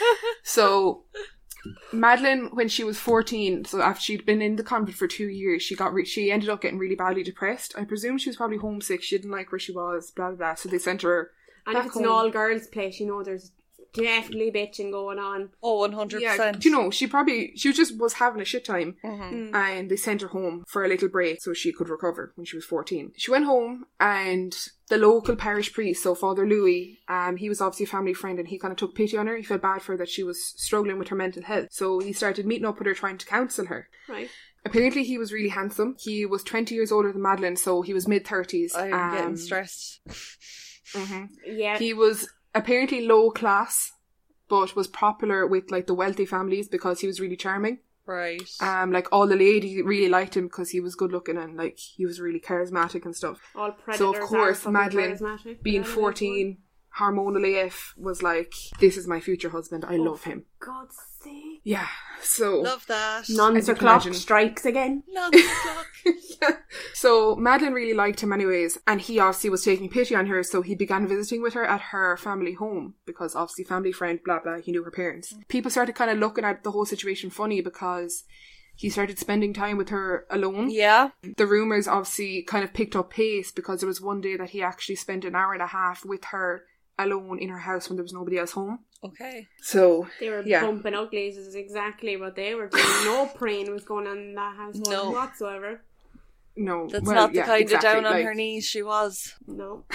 So Madeleine, when she was fourteen, so after she'd been in the convent for two years, she got re- she ended up getting really badly depressed. I presume she was probably homesick. She didn't like where she was. Blah blah blah. So they sent her. And back if it's an home. all girls place, you know there's definitely bitching going on. Oh, one hundred Yeah, percent. do you know, she probably, she just was having a shit time, Mm-hmm. and they sent her home for a little break so she could recover when she was fourteen. She went home, and the local parish priest, so Father Louis, um, he was obviously a family friend, and he kind of took pity on her. He felt bad for her that she was struggling with her mental health. So he started meeting up with her, trying to counsel her. Right. Apparently he was really handsome. He was twenty years older than Madeleine, so he was mid-thirties. I'm Um, getting stressed. mhm. Yeah. He was apparently low class, but was popular with like the wealthy families because he was really charming. Right. Um, like all the ladies really liked him because he was good looking and like he was really charismatic and stuff. All predators so of course, are Madeleine, charismatic. being Yeah, fourteen, hormonal A F, was like, "This is my future husband. I oh, love him." God's sake. Yeah. So Love that. Nuns you the can clock imagine. strikes again. Nuns the clock. yeah. So Madeleine really liked him anyways, and he obviously was taking pity on her, so he began visiting with her at her family home because obviously family friend, blah blah, he knew her parents. People started kind of looking at the whole situation funny because he started spending time with her alone. Yeah. The rumours obviously kind of picked up pace because there was one day that he actually spent an hour and a half with her alone in her house when there was nobody else home. Okay. So They were yeah. bumping uglies is exactly what they were doing. No praying was going on in that house No. whatsoever. No, That's well, not the yeah, kind exactly. of down on like, her knees she was. No.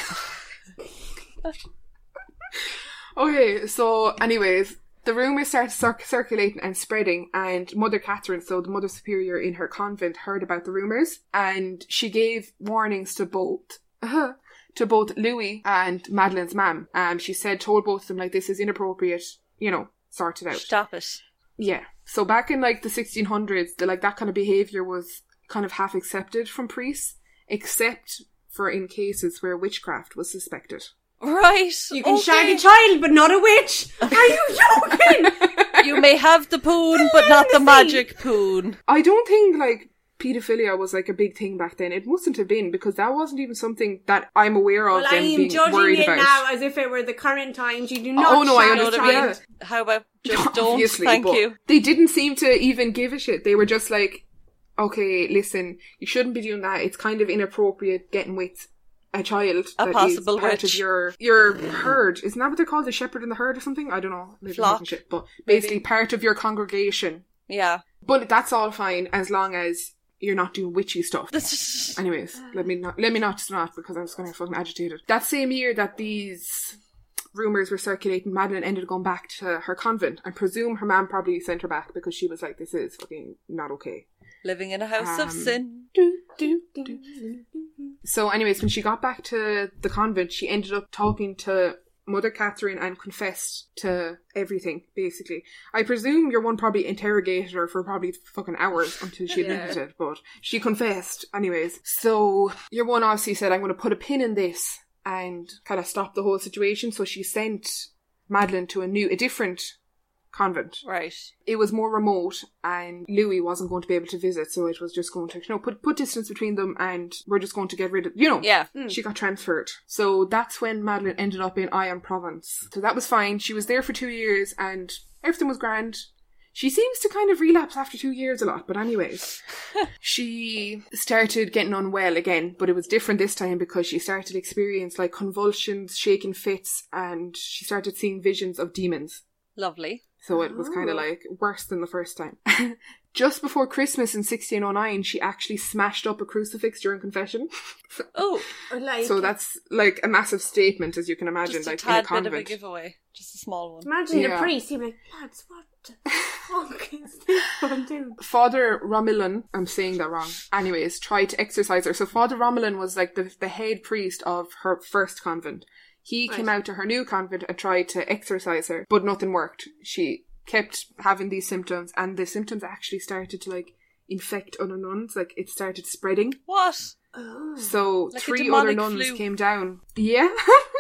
Okay, so anyways, the rumours started cir- circulating and spreading, and Mother Catherine, so the Mother Superior in her convent, heard about the rumours, and she gave warnings to both to both Louis and Madeleine's mum. Um, she said, told both of them, like, this is inappropriate, you know, sort it out. Stop it. Yeah. So back in like the sixteen hundreds, the, like that kind of behaviour was kind of half accepted from priests, except for in cases where witchcraft was suspected. Right. You can okay. shag a child, but not a witch. Are you joking? You may have the poon, but not the magic poon. I don't think like paedophilia was like a big thing back then. It mustn't have been, because that wasn't even something that I'm aware of Well, them I am being judging worried it about. now as if it were the current times. You do not Oh, no, I shag You know a what I mean? child. Yeah. How about just don't? Obviously, Thank but you. They didn't seem to even give a shit. They were just like, okay, listen, you shouldn't be doing that. It's kind of inappropriate getting with a child A that possible is part witch. of your your herd. Isn't that what they're called? The shepherd and the herd or something? I don't know. Maybe I'm Flock, talking shit. But basically part of your congregation. Yeah. But that's all fine as long as you're not doing witchy stuff. Anyways, let me not let me not just not because I'm just going to get fucking agitated. That same year that these rumours were circulating, Madeleine ended up going back to her convent. I presume her mum probably sent her back because she was like, this is fucking not okay. Living in a house Um, of sin. Do, do, do. So anyways, when she got back to the convent, she ended up talking to Mother Catherine and confessed to everything, basically. I presume your one probably interrogated her for probably fucking hours until she admitted Yeah. it, but she confessed anyways. So your one obviously said, I'm going to put a pin in this and kind of stop the whole situation. So she sent Madeleine to a new, a different convent. Right. It was more remote and Louis wasn't going to be able to visit, so it was just going to, you know, put put distance between them and we're just going to get rid of, you know. Yeah. She got transferred. So that's when Madeleine ended up in Ion province. So that was fine. She was there for two years and everything was grand. She seems to kind of relapse after two years a lot, but anyways. She started getting unwell again, but it was different this time because she started to experience like convulsions, shaking fits, and she started seeing visions of demons. Lovely. So it was kind of like worse than the first time. Just before Christmas in sixteen oh nine, she actually smashed up a crucifix during confession. Oh, Like, So that's like a massive statement, as you can imagine, just a like in a tad bit convent. of a giveaway. Just a small one. imagine the Yeah. priest. He'd be like, lads, what the fuck is this one doing? Father Romulan, I'm saying that wrong, anyways, tried to exorcise her. So Father Romulan was like the, the head priest of her first convent. He Right. came out to her new convent and tried to exorcise her, but nothing worked. She kept having these symptoms, and the symptoms actually started to like infect other nuns. Like it started spreading. What? Oh. So Like a three other demonic nuns flu. came down. Yeah.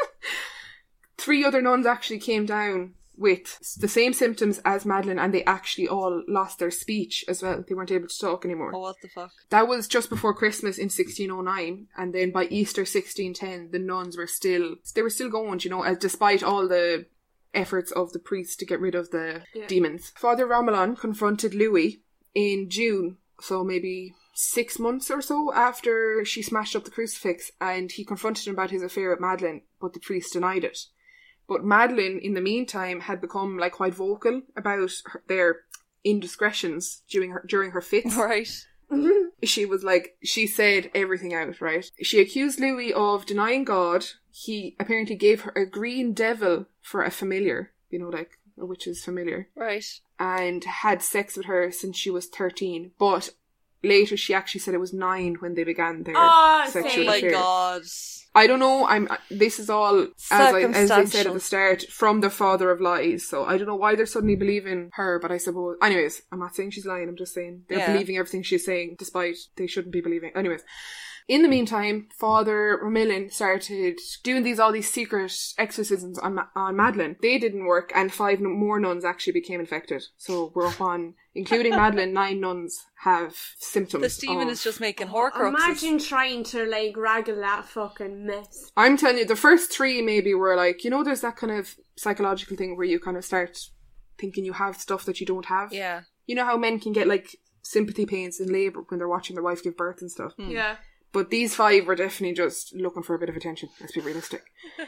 Three other nuns actually came down with the same symptoms as Madeleine, and they actually all lost their speech as well. They weren't able to talk anymore. Oh, what the fuck? That was just before Christmas in sixteen oh nine, and then by Easter sixteen ten, the nuns were still, they were still going, you know, as despite all the efforts of the priests to get rid of the Yeah. demons. Father Romulan confronted Louis in June, so maybe six months or so after she smashed up the crucifix, and he confronted him about his affair with Madeleine, but the priest denied it. But Madeleine, in the meantime, had become like quite vocal about her, their indiscretions during her during her fits. Right. She was like, she said everything out, right? She accused Louis of denying God. He apparently gave her a green devil for a familiar, you know, like a witch's familiar, Right. and had sex with her since she was thirteen. But later she actually said it was nine when they began their Oh, sexual say. Oh my affair. god. I don't know. I'm. This is all, as, I, as they said at the Circumstantial. start, from the father of lies. So I don't know why they're suddenly believing her, but I suppose... Anyways, I'm not saying she's lying. I'm just saying they're Yeah. believing everything she's saying, despite they shouldn't be believing. Anyways. In the meantime, Father Romilin started doing these all these secret exorcisms on, Ma- on Madeline. They didn't work, and five n- more nuns actually became infected. So we're up on, including Madeline, nine nuns have symptoms. This demon of- is just making Horcruxes. Imagine trying to like wraggle that fucking mess. I'm telling you, the first three maybe were like, you know, there's that kind of psychological thing where you kind of start thinking you have stuff that you don't have. Yeah. You know how men can get like sympathy pains in labour when they're watching their wife give birth and stuff. Hmm. Yeah. But these five were definitely just looking for a bit of attention. Let's be realistic.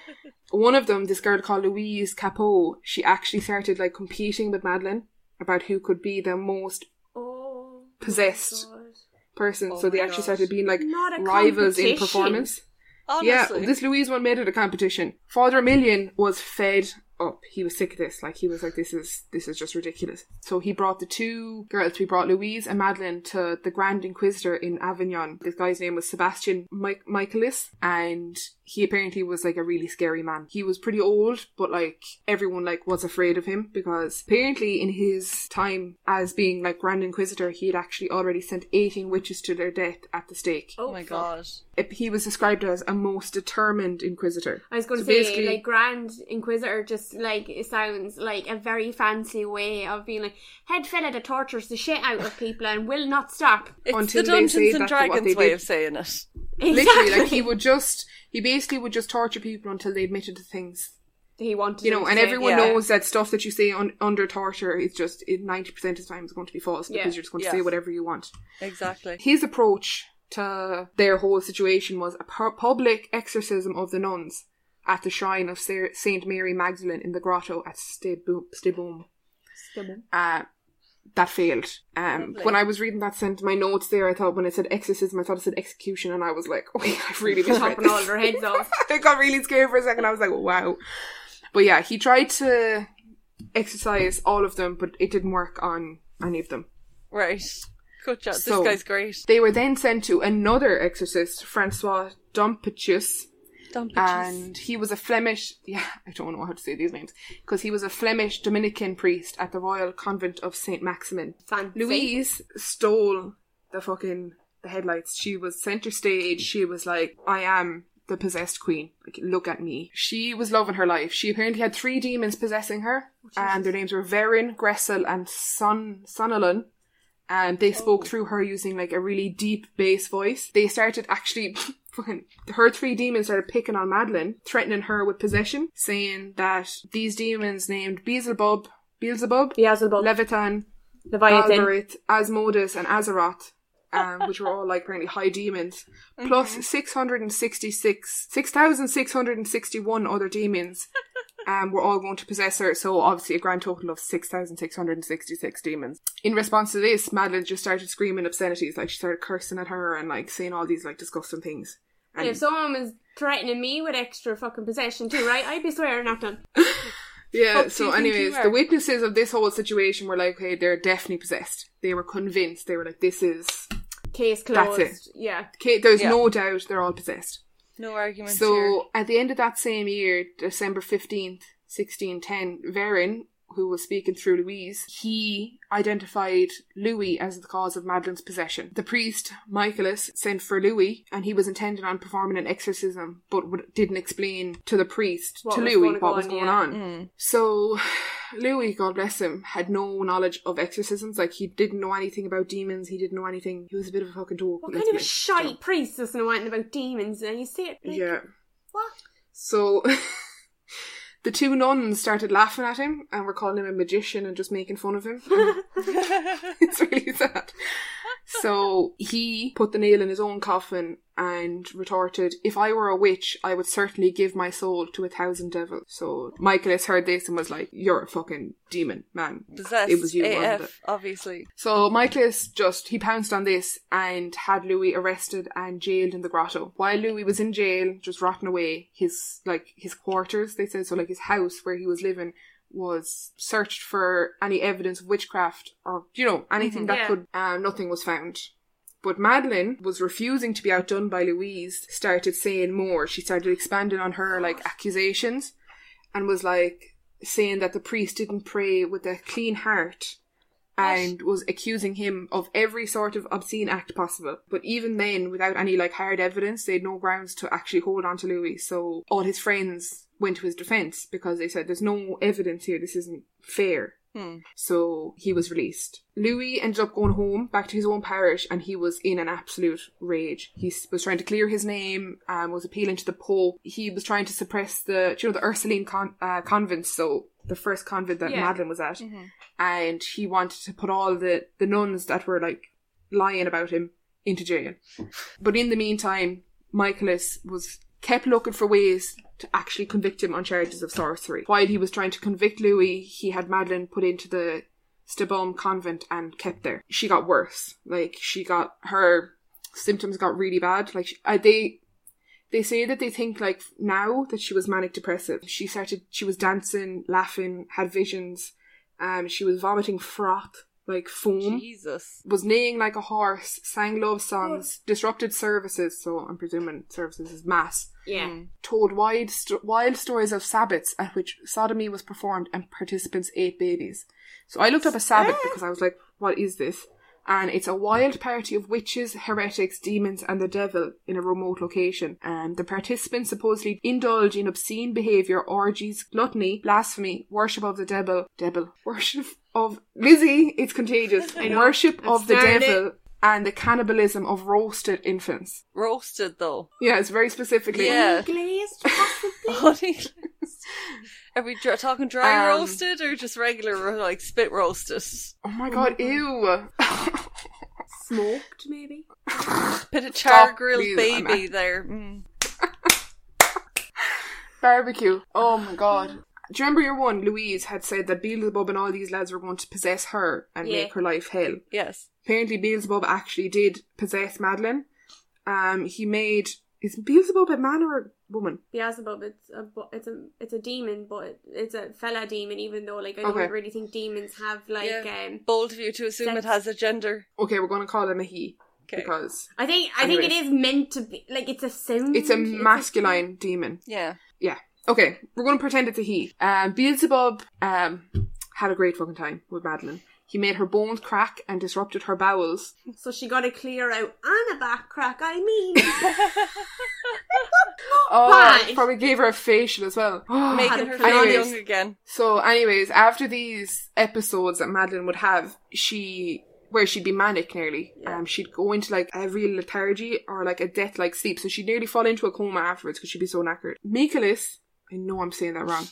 One of them, this girl called Louise Capot, she actually started like competing with Madeline about who could be the most Oh. possessed my God. person. Oh so they my actually gosh. started being like Not a rivals in competition. performance. Honestly. Yeah, this Louise one made it a competition. Father Emilian was fed up. He was sick of this. Like, he was like, this is this is just ridiculous. So he brought the two girls, he brought Louise and Madeline to the Grand Inquisitor in Avignon. This guy's name was Sebastian Mi- Michaelis, and he apparently was like a really scary man. He was pretty old, but like everyone like was afraid of him because apparently in his time as being like Grand Inquisitor, he had actually already sent eighteen witches to their death at the stake. Oh my fuck. god. It- he was described as a most determined inquisitor. I was going to So say, basically- like, Grand Inquisitor just, like, it sounds like a very fancy way of being like, head fella that tortures the shit out of people and will not stop. It's Until the they Dungeons say and that's what Dragons they way did. of saying it. Literally, like, he would just, he basically would just torture people until they admitted to things. He wanted You know, them to and say- everyone yeah. knows that stuff that you say un- under torture is just, it, ninety percent of the time is going to be false because Yeah. you're just going to Yeah. say whatever you want. Exactly. His approach to their whole situation was a pu- public exorcism of the nuns at the shrine of Saint Mary Magdalene in the grotto at Stibum. Stibum. Stubborn. Uh, that failed. Um, Lovely. when I was reading that sent my notes there, I thought when it said exorcism, I thought it said execution, and I was like, oh, I've really misread Chopping all this. their heads off. I got really scared for a second. I was like, wow. But yeah, he tried to exorcise all of them, but it didn't work on any of them. Right. Good job. So- this guy's great. They were then sent to another exorcist, Francois Dumpetius, Don't and he was a Flemish, yeah, I don't know how to say these names, because he was a Flemish Dominican priest at the Royal Convent of Saint Maximin. Fancy. Louise stole the fucking the headlights. She was centre stage. She was like, I am the possessed queen. Like, look at me. She was loving her life. She apparently had three demons possessing her, and their names were Verin, Gressel, and Son Sonalun. And they spoke Oh. through her using like a really deep bass voice. They started actually fucking her three demons started picking on Madeline, threatening her with possession, saying that these demons named Beelzebub, Beelzebub, Beelzebub, Leviathan, Leviathan. Alberith, Asmodeus, and Azeroth, um, which were all like apparently high demons, plus six hundred sixty-six, six thousand six hundred sixty-one other demons, um, were all going to possess her. So obviously a grand total of six thousand six hundred sixty-six demons. In response to this, Madeline just started screaming obscenities, like she started cursing at her and like saying all these like disgusting things. And If someone was threatening me with extra fucking possession too, right, I'd be swearing at them. yeah, Fuck do so you think you anyways, are? the witnesses of this whole situation were like, hey, they're definitely possessed. They were convinced. They were like, this is... Case That's closed. it. Yeah. Okay, there's Yeah. no doubt they're all possessed. No arguments So here. at the end of that same year, December fifteenth, sixteen ten, Verin, who was speaking through Louise, he identified Louis as the cause of Madeline's possession. The priest, Michaelis, sent for Louis, and he was intending on performing an exorcism, but w- didn't explain to the priest, What to was Louis, gonna go what was on, going yeah. on. Mm. So Louis, God bless him, had no knowledge of exorcisms. Like, he didn't know anything about demons. He didn't know anything. He was a bit of a fucking dope. What let's kind of be a honest. shite priest doesn't know anything about demons and you see it? Like, Yeah. What? So the two nuns started laughing at him and were calling him a magician and just making fun of him. It's really sad. So he put the nail in his own coffin and retorted, if I were a witch, I would certainly give my soul to a thousand devils. So Michaelis heard this and was like, you're a fucking demon, man. Possessed It was you, A wasn't F, it? obviously. So Michaelis just, he pounced on this and had Louis arrested and jailed in the grotto. While Louis was in jail, just rotting away, his, like, his quarters, they said, so like his house where he was living, was searched for any evidence of witchcraft or, you know, anything Mhm. that Yeah. could, uh, nothing was found. But Madeleine was refusing to be outdone by Louise, started saying more. She started expanding on her, like, accusations and was, like, saying that the priest didn't pray with a clean heart and was accusing him of every sort of obscene act possible. But even then, without any, like, hard evidence, they had no grounds to actually hold on to Louis. So all his friends went to his defence because they said, there's no evidence here, this isn't fair. Hmm. So he was released. Louis ended up going home, back to his own parish, and he was in an absolute rage. He was trying to clear his name, um, was appealing to the Pope. He was trying to suppress the, you know, the Ursuline con- uh, convents, so the first convent that Yeah. Madeleine was at. Mm-hmm. And he wanted to put all the, the nuns that were, like, lying about him into jail. But in the meantime, Michaelis was kept looking for ways to actually convict him on charges of sorcery. While he was trying to convict Louis, he had Madeleine put into the Stabom convent and kept there. She got worse. Like, she got, her symptoms got really bad. Like, she, uh, they, they say that they think, like, now that she was manic depressive. She started, she was dancing, laughing, had visions, um, she was vomiting froth, like foam. Jesus. Was neighing like a horse, sang love songs, disrupted services, so I'm presuming services is mass. Yeah. Mm. Told wild, st- wild stories of sabbats at which sodomy was performed and participants ate babies. So I looked up a sabbat because I was like, what is this? And it's a wild party of witches, heretics, demons and the devil in a remote location. And the participants supposedly indulge in obscene behaviour, orgies, gluttony, blasphemy, worship of the devil, devil, worship of Lizzie, it's contagious, I know. worship I've of the started devil, it. and the cannibalism of roasted infants. Roasted, though. Yeah, it's very specifically. Yeah. Glazed, possibly. Honey glazed. Are we dr- talking dry Um, roasted or just regular, ro- like, spit roasted? Oh my god, ew. Smoked, maybe. Bit of char Stop, grilled please, baby Emma. there. Mm. Barbecue. Oh my god. Do you remember your one? Louise had said that Beelzebub and all these lads were going to possess her and Yeah. make her life hell. Yes. Apparently Beelzebub actually did possess Madeleine. Um, he made... Is Beelzebub a man or a woman? Beelzebub, it's a bu- it's a it's a demon, but it's a fella demon. Even though, like, I don't Okay. really think demons have like. Yeah. um Bold of you to assume Sex. it has a gender. Okay, we're going to call him a he. Okay. Because I think I think it Anyways. is meant to be like it's a sound. it's a masculine demon. Yeah. Yeah. Okay, we're going to pretend it's a he. Um, Beelzebub um, had a great fucking time with Madeleine. He made her bones crack and disrupted her bowels. So she got to clear out and a back crack. I mean, Oh, bad. and probably gave her a facial as well. Making her a feel Anyways. young again. So anyways, after these episodes that Madeleine would have, she, where she'd be manic nearly, Yeah. um, she'd go into like a real lethargy or like a death-like sleep. So she'd nearly fall into a coma afterwards because she'd be so knackered. Michaelis, I know I'm saying that wrong,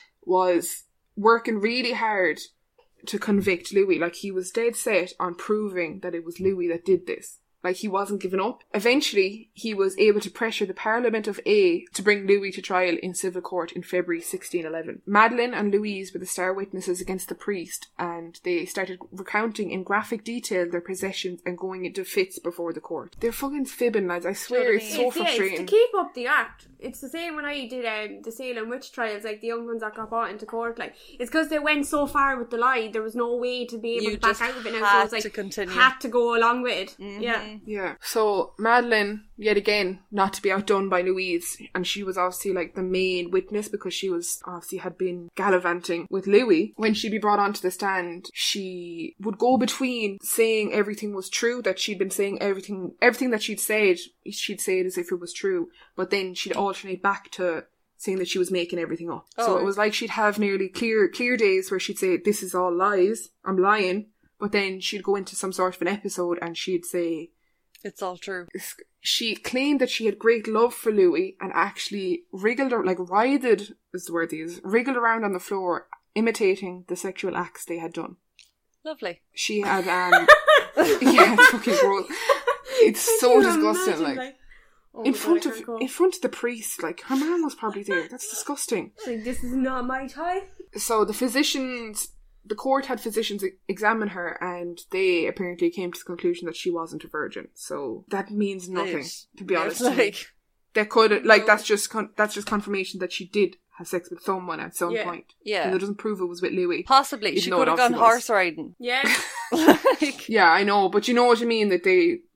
was working really hard to convict Louis. Like, he was dead set on proving that it was Louis that did this. Like, he wasn't giving up. Eventually, he was able to pressure the Parliament of A to bring Louis to trial in civil court in February sixteen eleven. Madeleine and Louise were the star witnesses against the priest, and they started recounting in graphic detail their possessions and going into fits before the court. They're fucking fibbing, lads. I swear, it's so it's, yeah, it's frustrating. to keep up the act. It's the same when I did um, the Salem witch trials, like the young ones that got brought into court. Like, it's because they went so far with the lie, there was no way to be able You to back just out of it now. So had it was like to continue. had to go along with it. Mhm. Yeah. Yeah. So Madeleine, yet again, not to be outdone by Louise, and she was obviously like the main witness because she was obviously had been gallivanting with Louis. When she'd be brought onto the stand, she would go between saying everything was true, that she'd been saying everything, everything that she'd said, she'd say it as if it was true, but then she'd alternate back to saying that she was making everything up. So Oh. it was like she'd have nearly clear, clear days where she'd say, this is all lies, I'm lying, but then she'd go into some sort of an episode and she'd say, It's all true. she claimed that she had great love for Louis and actually wriggled, or like writhed, is the word they use, wriggled around on the floor, imitating the sexual acts they had done. Lovely. She had, um, yeah, it's fucking gross. It's so Can you disgusting, imagine, like, oh in my front God, I of, can't go. in front of the priest, like, her man was probably there. That's disgusting. Like, this is not my time. So the physicians, the court had physicians e- examine her, and they apparently came to the conclusion that she wasn't a virgin. So that means nothing, It's- to be it's honest. like, That could, like, No. that's just con- that's just confirmation that she did have sex with someone at some Yeah. point. yeah. And it doesn't prove it was with Louis. Possibly. Even She though could it have gone obviously was. horse riding. Yeah. Like, Yeah, I know, but you know what I mean, that they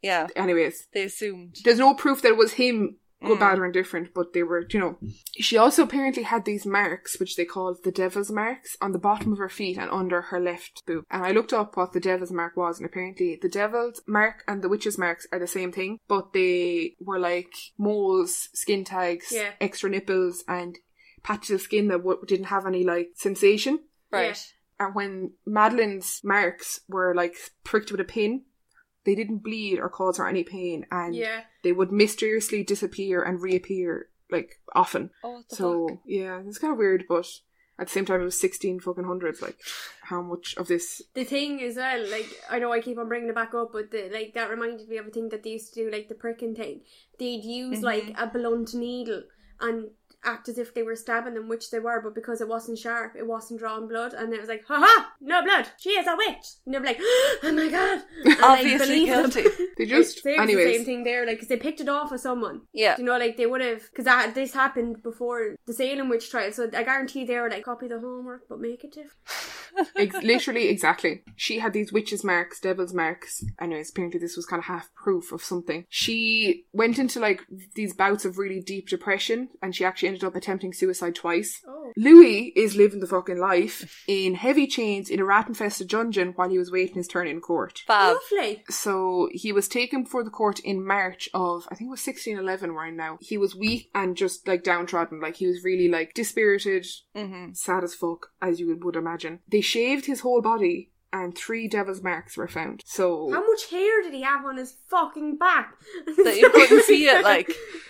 Yeah. Anyways. They assumed. There's no proof that it was him, good, Mm. bad or indifferent, but they were, you know. She also apparently had these marks, which they called the devil's marks, on the bottom of her feet and under her left boob. And I looked up what the devil's mark was, and apparently the devil's mark and the witch's marks are the same thing, but they were like moles, skin tags, Yeah. extra nipples, and patches of skin that w- didn't have any, like, sensation. Right. And when Madeline's marks were, like, pricked with a pin, they didn't bleed or cause her any pain, and Yeah. they would mysteriously disappear and reappear, like, often. Oh, what the So, fuck? yeah, it's kind of weird, but at the same time, it was sixteen fucking hundreds, like, how much of this... The thing as well, like, I know I keep on bringing it back up, but the, like, that reminded me of a thing that they used to do, like, the pricking thing. They'd use, Mhm. like, a blunt needle and act as if they were stabbing them, which they were, but because it wasn't sharp, it wasn't drawing blood, and it was like, haha, no blood, she is a witch. And they'd be like, oh my god. And, Obviously like, believe them. guilty. They just... Like, anyways. the same thing there, like, because they picked it off of someone. Yeah. You know, like, they would have, because that this happened before the Salem witch trial, so I guarantee they were like, copy the homework, but make it different. Ex- literally, exactly. She had these witches' marks, devil's marks. Anyways, apparently this was kind of half proof of something. She went into, like, these bouts of really deep depression, and she actually ended up attempting suicide twice. Oh. Louis is living the fucking life in heavy chains in a rat-infested dungeon while he was waiting his turn in court. Fab. Lovely. So he was taken before the court in March of, I think it was sixteen eleven we're in now. He was weak and just, like, downtrodden. Like, he was really, like, dispirited, Mm-hmm. sad as fuck, as you would imagine. They shaved his whole body, and three devil's marks were found. So... How much hair did he have on his fucking back? That you couldn't see it, like...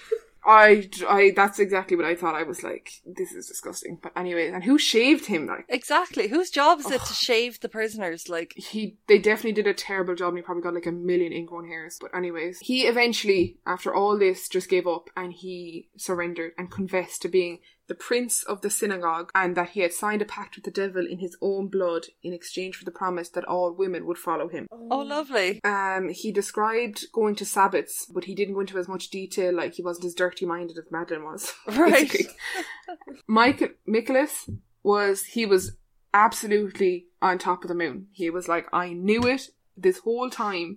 I, I, that's exactly what I thought. I was like, this is disgusting. But anyway, and who shaved him? Like, Exactly. Whose job is it to shave the prisoners? Like, he, they definitely did a terrible job, and he probably got like a million ingrown hairs. But anyways, he eventually, after all this, just gave up, and he surrendered and confessed to being the prince of the synagogue, and that he had signed a pact with the devil in his own blood in exchange for the promise that all women would follow him. oh, lovely. Um, he described going to Sabbats, but he didn't go into as much detail, like he wasn't as dirty-minded as Madeline was. Right. basically. Michael Nicholas was, he was absolutely on top of the moon. He was like, I knew it this whole time.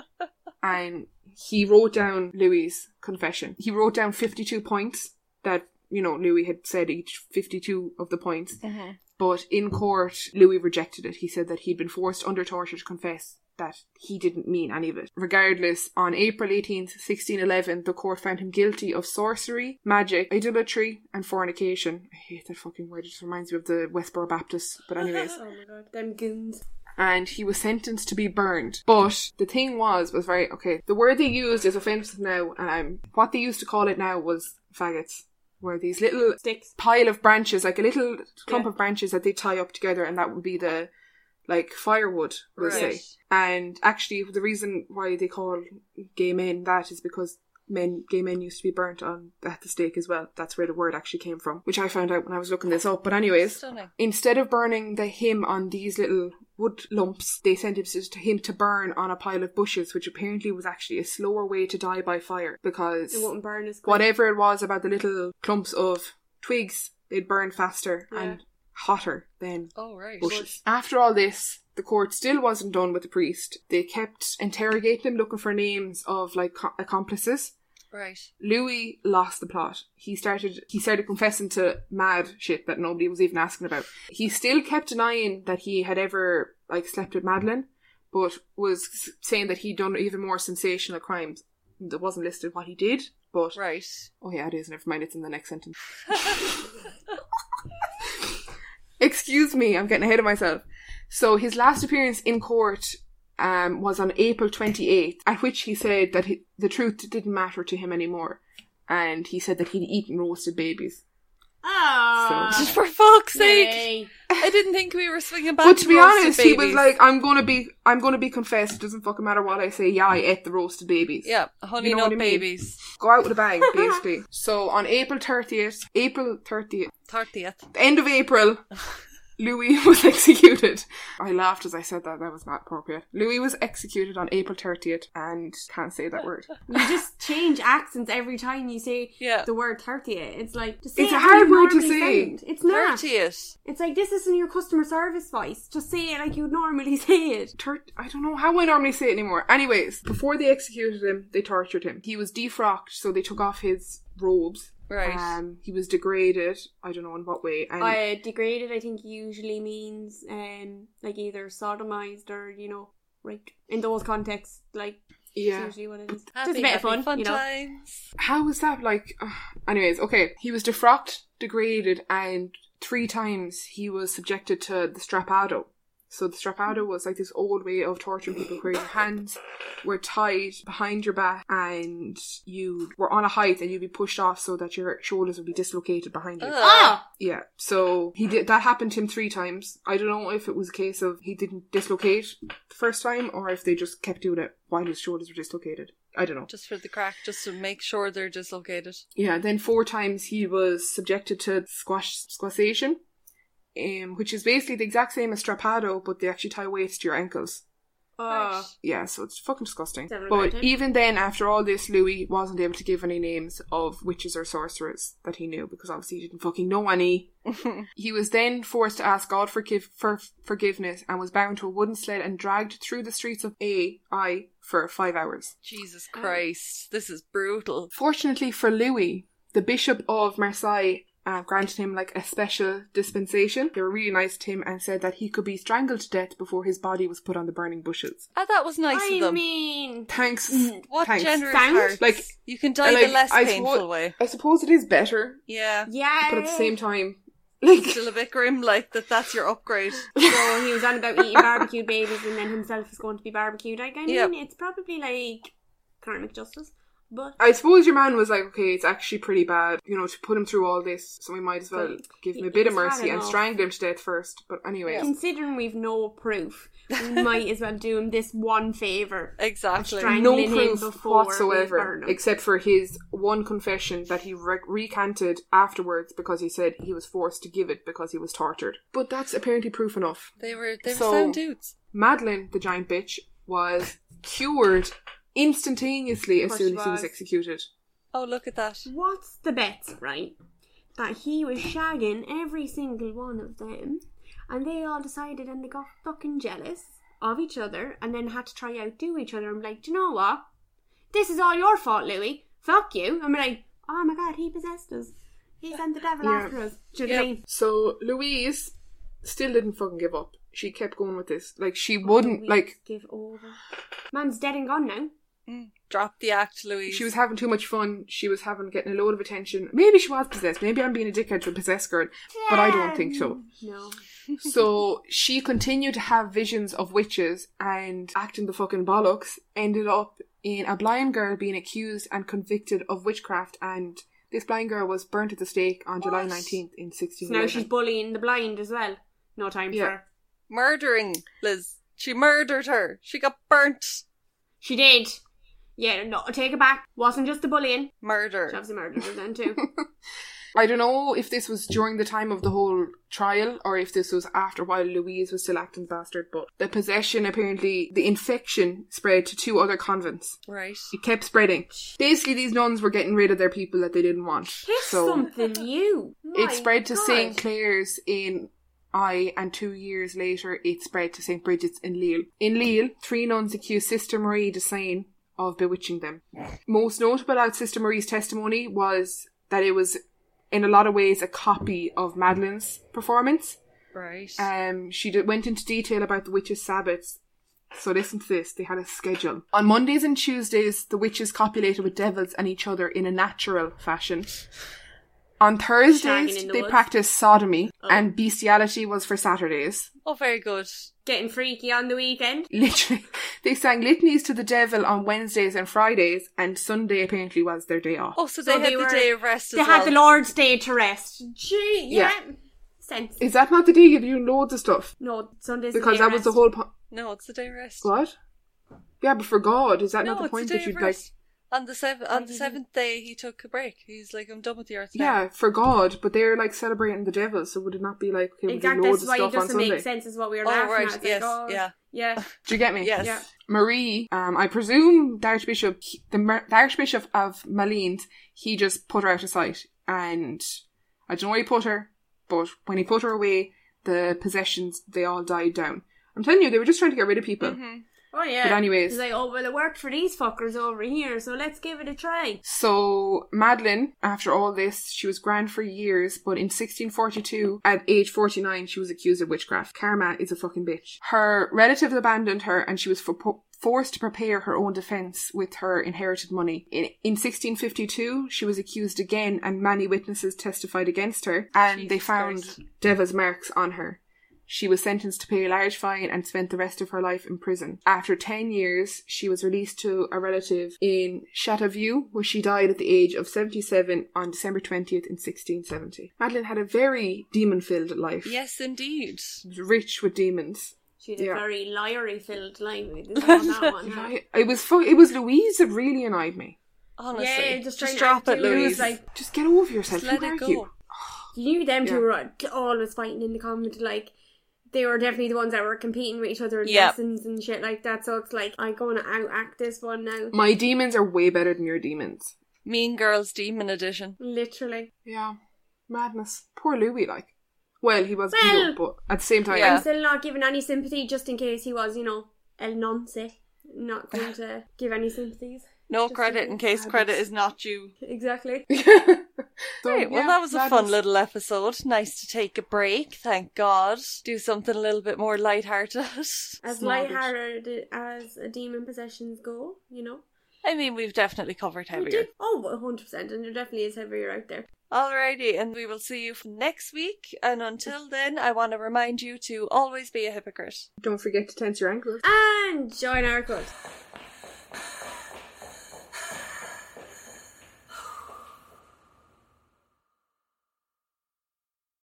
And he wrote down Louis' confession. He wrote down fifty-two points that, you know, Louis had said each fifty-two of the points. Mm-hmm. But in court, Louis rejected it. He said that he'd been forced under torture to confess that he didn't mean any of it. Regardless, on April eighteenth, sixteen eleven, the court found him guilty of sorcery, magic, idolatry, and fornication. I hate that fucking word. It just reminds me of the Westboro Baptists. But anyways. Oh my god, them goons. And he was sentenced to be burned. But the thing was, was very, okay, the word they used is offensive now, and um, what they used to call it now was faggots. Were these little Sticks. pile of branches, like a little clump Yeah. of branches that they tie up together, and that would be the, like, firewood, we'll Right. say. And actually, the reason why they call gay men that is because men, gay men used to be burnt on at the stake as well. That's where the word actually came from, which I found out when I was looking this up. But anyways, Stunning. instead of burning the him on these little wood lumps, they sent him to, him to burn on a pile of bushes, which apparently was actually a slower way to die by fire, because It won't burn as quick. whatever it was about the little clumps of twigs, they'd burn faster Yeah. and hotter than Oh, right. bushes. After all this, the court still wasn't done with the priest. They kept interrogating him, looking for names of, like, co- accomplices. Right. Louis lost the plot. He started he started confessing to mad shit that nobody was even asking about. He still kept denying that he had ever, like, slept with Madeline, but was saying that he'd done even more sensational crimes. It wasn't listed what he did, but... Right. Oh yeah, it is. Never mind, it's in the next sentence. Excuse me, I'm getting ahead of myself. So his last appearance in court um, was on April twenty-eighth, at which he said that he, the truth didn't matter to him anymore. And he said that he'd eaten roasted babies. Ah. Just for fuck's sake. Yay. I didn't think we were swinging back But to be roasted honest, he was babies. like, I'm gonna be, I'm gonna be confessed. It doesn't fucking matter what I say. Yeah, I ate the roasted babies. Yeah, honey You know nut what I mean? babies. Go out with a bang, basically. So on April thirtieth, April thirtieth, thirtieth. the end of April, Louis was executed. I laughed as I said that. That was not appropriate. Louis was executed on April thirtieth, and can't say that word. You just change accents every time you say Yeah. the word thirtieth. It's like, just say It's it a how hard you word to normally say. sound. It's not. thirtieth. It's like, this isn't your customer service voice. Just say it like you'd normally say it. Tur- I don't know how I normally say it anymore. Anyways, before they executed him, they tortured him. He was defrocked, so they took off his robes. Right. Um, he was degraded. I don't know in what way. And Uh, degraded, I think, usually means um, like either sodomized or, you know, raped. In those contexts, like, yeah. it's usually what it is. Happy, Just a bit happy, of fun, fun you know. times. How was that like? Uh, anyways, okay. He was defrocked, degraded, and three times he was subjected to the strapado. So the strapado was like this old way of torturing people where your hands were tied behind your back and you were on a height and you'd be pushed off so that your shoulders would be dislocated behind you. Ugh. Ah! Yeah, so he did that happened to him three times. I don't know if it was a case of he didn't dislocate the first time or if they just kept doing it while his shoulders were dislocated. I don't know. Just for the crack, just to make sure they're dislocated. Yeah, then four times he was subjected to squash squashation. Um, which is basically the exact same as strapado, but they actually tie weights to your ankles. Oh. Yeah, so it's fucking disgusting. Seven But about it. even then, after all this, Louis wasn't able to give any names of witches or sorcerers that he knew, because obviously he didn't fucking know any. He was then forced to ask God for, give, for forgiveness and was bound to a wooden sled and dragged through the streets of A I for five hours. Jesus Christ, this is brutal. Fortunately for Louis, the Bishop of Marseille Uh, granted him like a special dispensation. They were really nice to him and said that he could be strangled to death before his body was put on the burning bushes. Ah, that was nice I of them. mean, Thanks. What Thanks. generous Thanks. hearts. Like- you can die like, the less I painful suppo- way. I suppose it is better, Yeah. yeah. but at the same time, like, Still a bit grim, like that that's your upgrade. So he was on about eating barbecued babies and then himself is going to be barbecued. Like, I mean, Yep. it's probably like karmic justice. But I suppose your man was like, okay, it's actually pretty bad, you know, to put him through all this, so we might as well But give him a he- bit of he's had mercy and enough. strangle him to death first. But anyway, considering we've no proof, we might as well do him this one favour. Exactly. Strang- no strangling him proof before we burn whatsoever, him. except for his one confession that he re- recanted afterwards because he said he was forced to give it because he was tortured. But that's apparently proof enough. They were they were So- sound dudes. Madeline, the giant bitch, was cured instantaneously as Of course soon she as he was was. executed. Oh, look at that. What's the bet, right? That he was shagging every single one of them, and they all decided and they got fucking jealous of each other and then had to try outdo each other. I'm like, do you know what? This is all your fault, Louis. Fuck you. I'm like, oh my god, he possessed us. He sent the devil Yeah. after us. Do you know what I Yep. mean? So Louise still didn't fucking give up. She kept going with this. Like, she wouldn't, Louise, like, give over. Man's dead and gone now. Drop the act, Louise. she was having too much fun. She was having, getting a load of attention. Maybe she was possessed. Maybe I'm being a dickhead to a possessed girl. But I don't think so. No. So she continued to have visions of witches and acting the fucking bollocks, ended up in a blind girl being accused and convicted of witchcraft, and this blind girl was burnt at the stake on July What? nineteenth in sixteen So now eleven. she's bullying the blind as well. No time Yeah. for her. Murdering Liz. She murdered her. She got burnt. She did. Yeah, no, take it back. Wasn't just the bullying. She Murder. obviously murdered her then too. I don't know if this was during the time of the whole trial or if this was after while Louise was still acting bastard, but the possession, apparently, the infection spread to two other convents. Right. It kept spreading. Basically, these nuns were getting rid of their people that they didn't want. Pick so something new. it My spread to God. Saint Clair's in I, and two years later it spread to Saint Bridget's in Lille. In Lille, three nuns accused Sister Marie de Seine of bewitching them. Most notable about Sister Marie's testimony was that it was in a lot of ways a copy of Madeline's performance. Right. Um, she did, went into detail about the witches' Sabbaths. So listen to this, they had a schedule. On Mondays and Tuesdays, the witches copulated with devils and each other in a natural fashion. On Shagging Thursdays, in the they woods. practiced sodomy, Oh. and bestiality was for Saturdays. Oh, very good. Getting freaky on the weekend. Literally, they sang litanies to the devil on Wednesdays and Fridays, and Sunday apparently was their day off. Oh, so So they they had were- the day of rest as They well. had the Lord's Day to rest. Gee, yeah. Yeah. Sense. Is that not the day you do loads of stuff? No, Sunday's Because the day that was the rest. whole point. No, it's the day of rest. What? Yeah, but for God, is that No, not the it's point the day that of you'd like? rest. On the seventh, on the seventh day, he took a break. He's like, I'm done with the earth now. Yeah, for God, but they're like celebrating the devil, so would it not be like, okay, we'll exactly, do loads that's of why it stuff on doesn't Sunday? make sense is what we were Oh, laughing right, at. It's yes, like, oh, yeah. Yeah. Do you get me? Yes. Yeah. Marie, um, I presume the Archbishop, the, Mar- the Archbishop of Malines, he just put her out of sight, and I don't know where he put her, but when he put her away, the possessions, they all died down. I'm telling you, they were just trying to get rid of people. Mm-hmm. Oh yeah. But anyways. He's like, oh well, it worked for these fuckers over here, so let's give it a try. So, Madeline, after all this, she was grand for years, but in sixteen forty-two, at age forty-nine, she was accused of witchcraft. Karma is a fucking bitch. Her relatives abandoned her, and she was for- forced to prepare her own defence with her inherited money. In, in sixteen fifty-two, she was accused again, and many witnesses testified against her, and Jesus they found Christ. devil's marks on her. She was sentenced to pay a large fine and spent the rest of her life in prison. After ten years, she was released to a relative in Chateauvieux, where she died at the age of seventy-seven on December twentieth in sixteen seventy. Madeline had a very demon-filled life. Yes, indeed. She was rich with demons. She had a Yeah. very liary-filled life. This one, that one. Huh? I, it was fu- it was Louise that really annoyed me. Honestly. Yeah, just just trying to drop act it, it, Louise. like- Just get over yourself. Just let Who it are go. you? You knew them two Yeah. were always fighting in the comment, like, they were definitely the ones that were competing with each other in Yeah. lessons and shit like that, so it's like, I'm going to out-act this one now. My demons are way better than your demons. Mean Girls Demon Edition. Literally. Yeah. Madness. Poor Louis, like. Well, he was Well- cute, but at the same time... Yeah. I'm still not giving any sympathy, just in case he was, you know, el nonce. Not going to give any sympathies. No Just credit in in case case. credit is not due. Exactly. So, Right, well, yeah, that was a madness. fun little episode. Nice to take a break, thank God. Do something a little bit more lighthearted. As Snobbage. lighthearted as a demon possessions go, you know. I mean, we've definitely covered We heavier. did- Oh, one hundred percent, and there definitely is heavier out there. Alrighty, and we will see you next week. And until then, I want to remind you to always be a hypocrite. Don't forget to tense your ankles. And join our cult.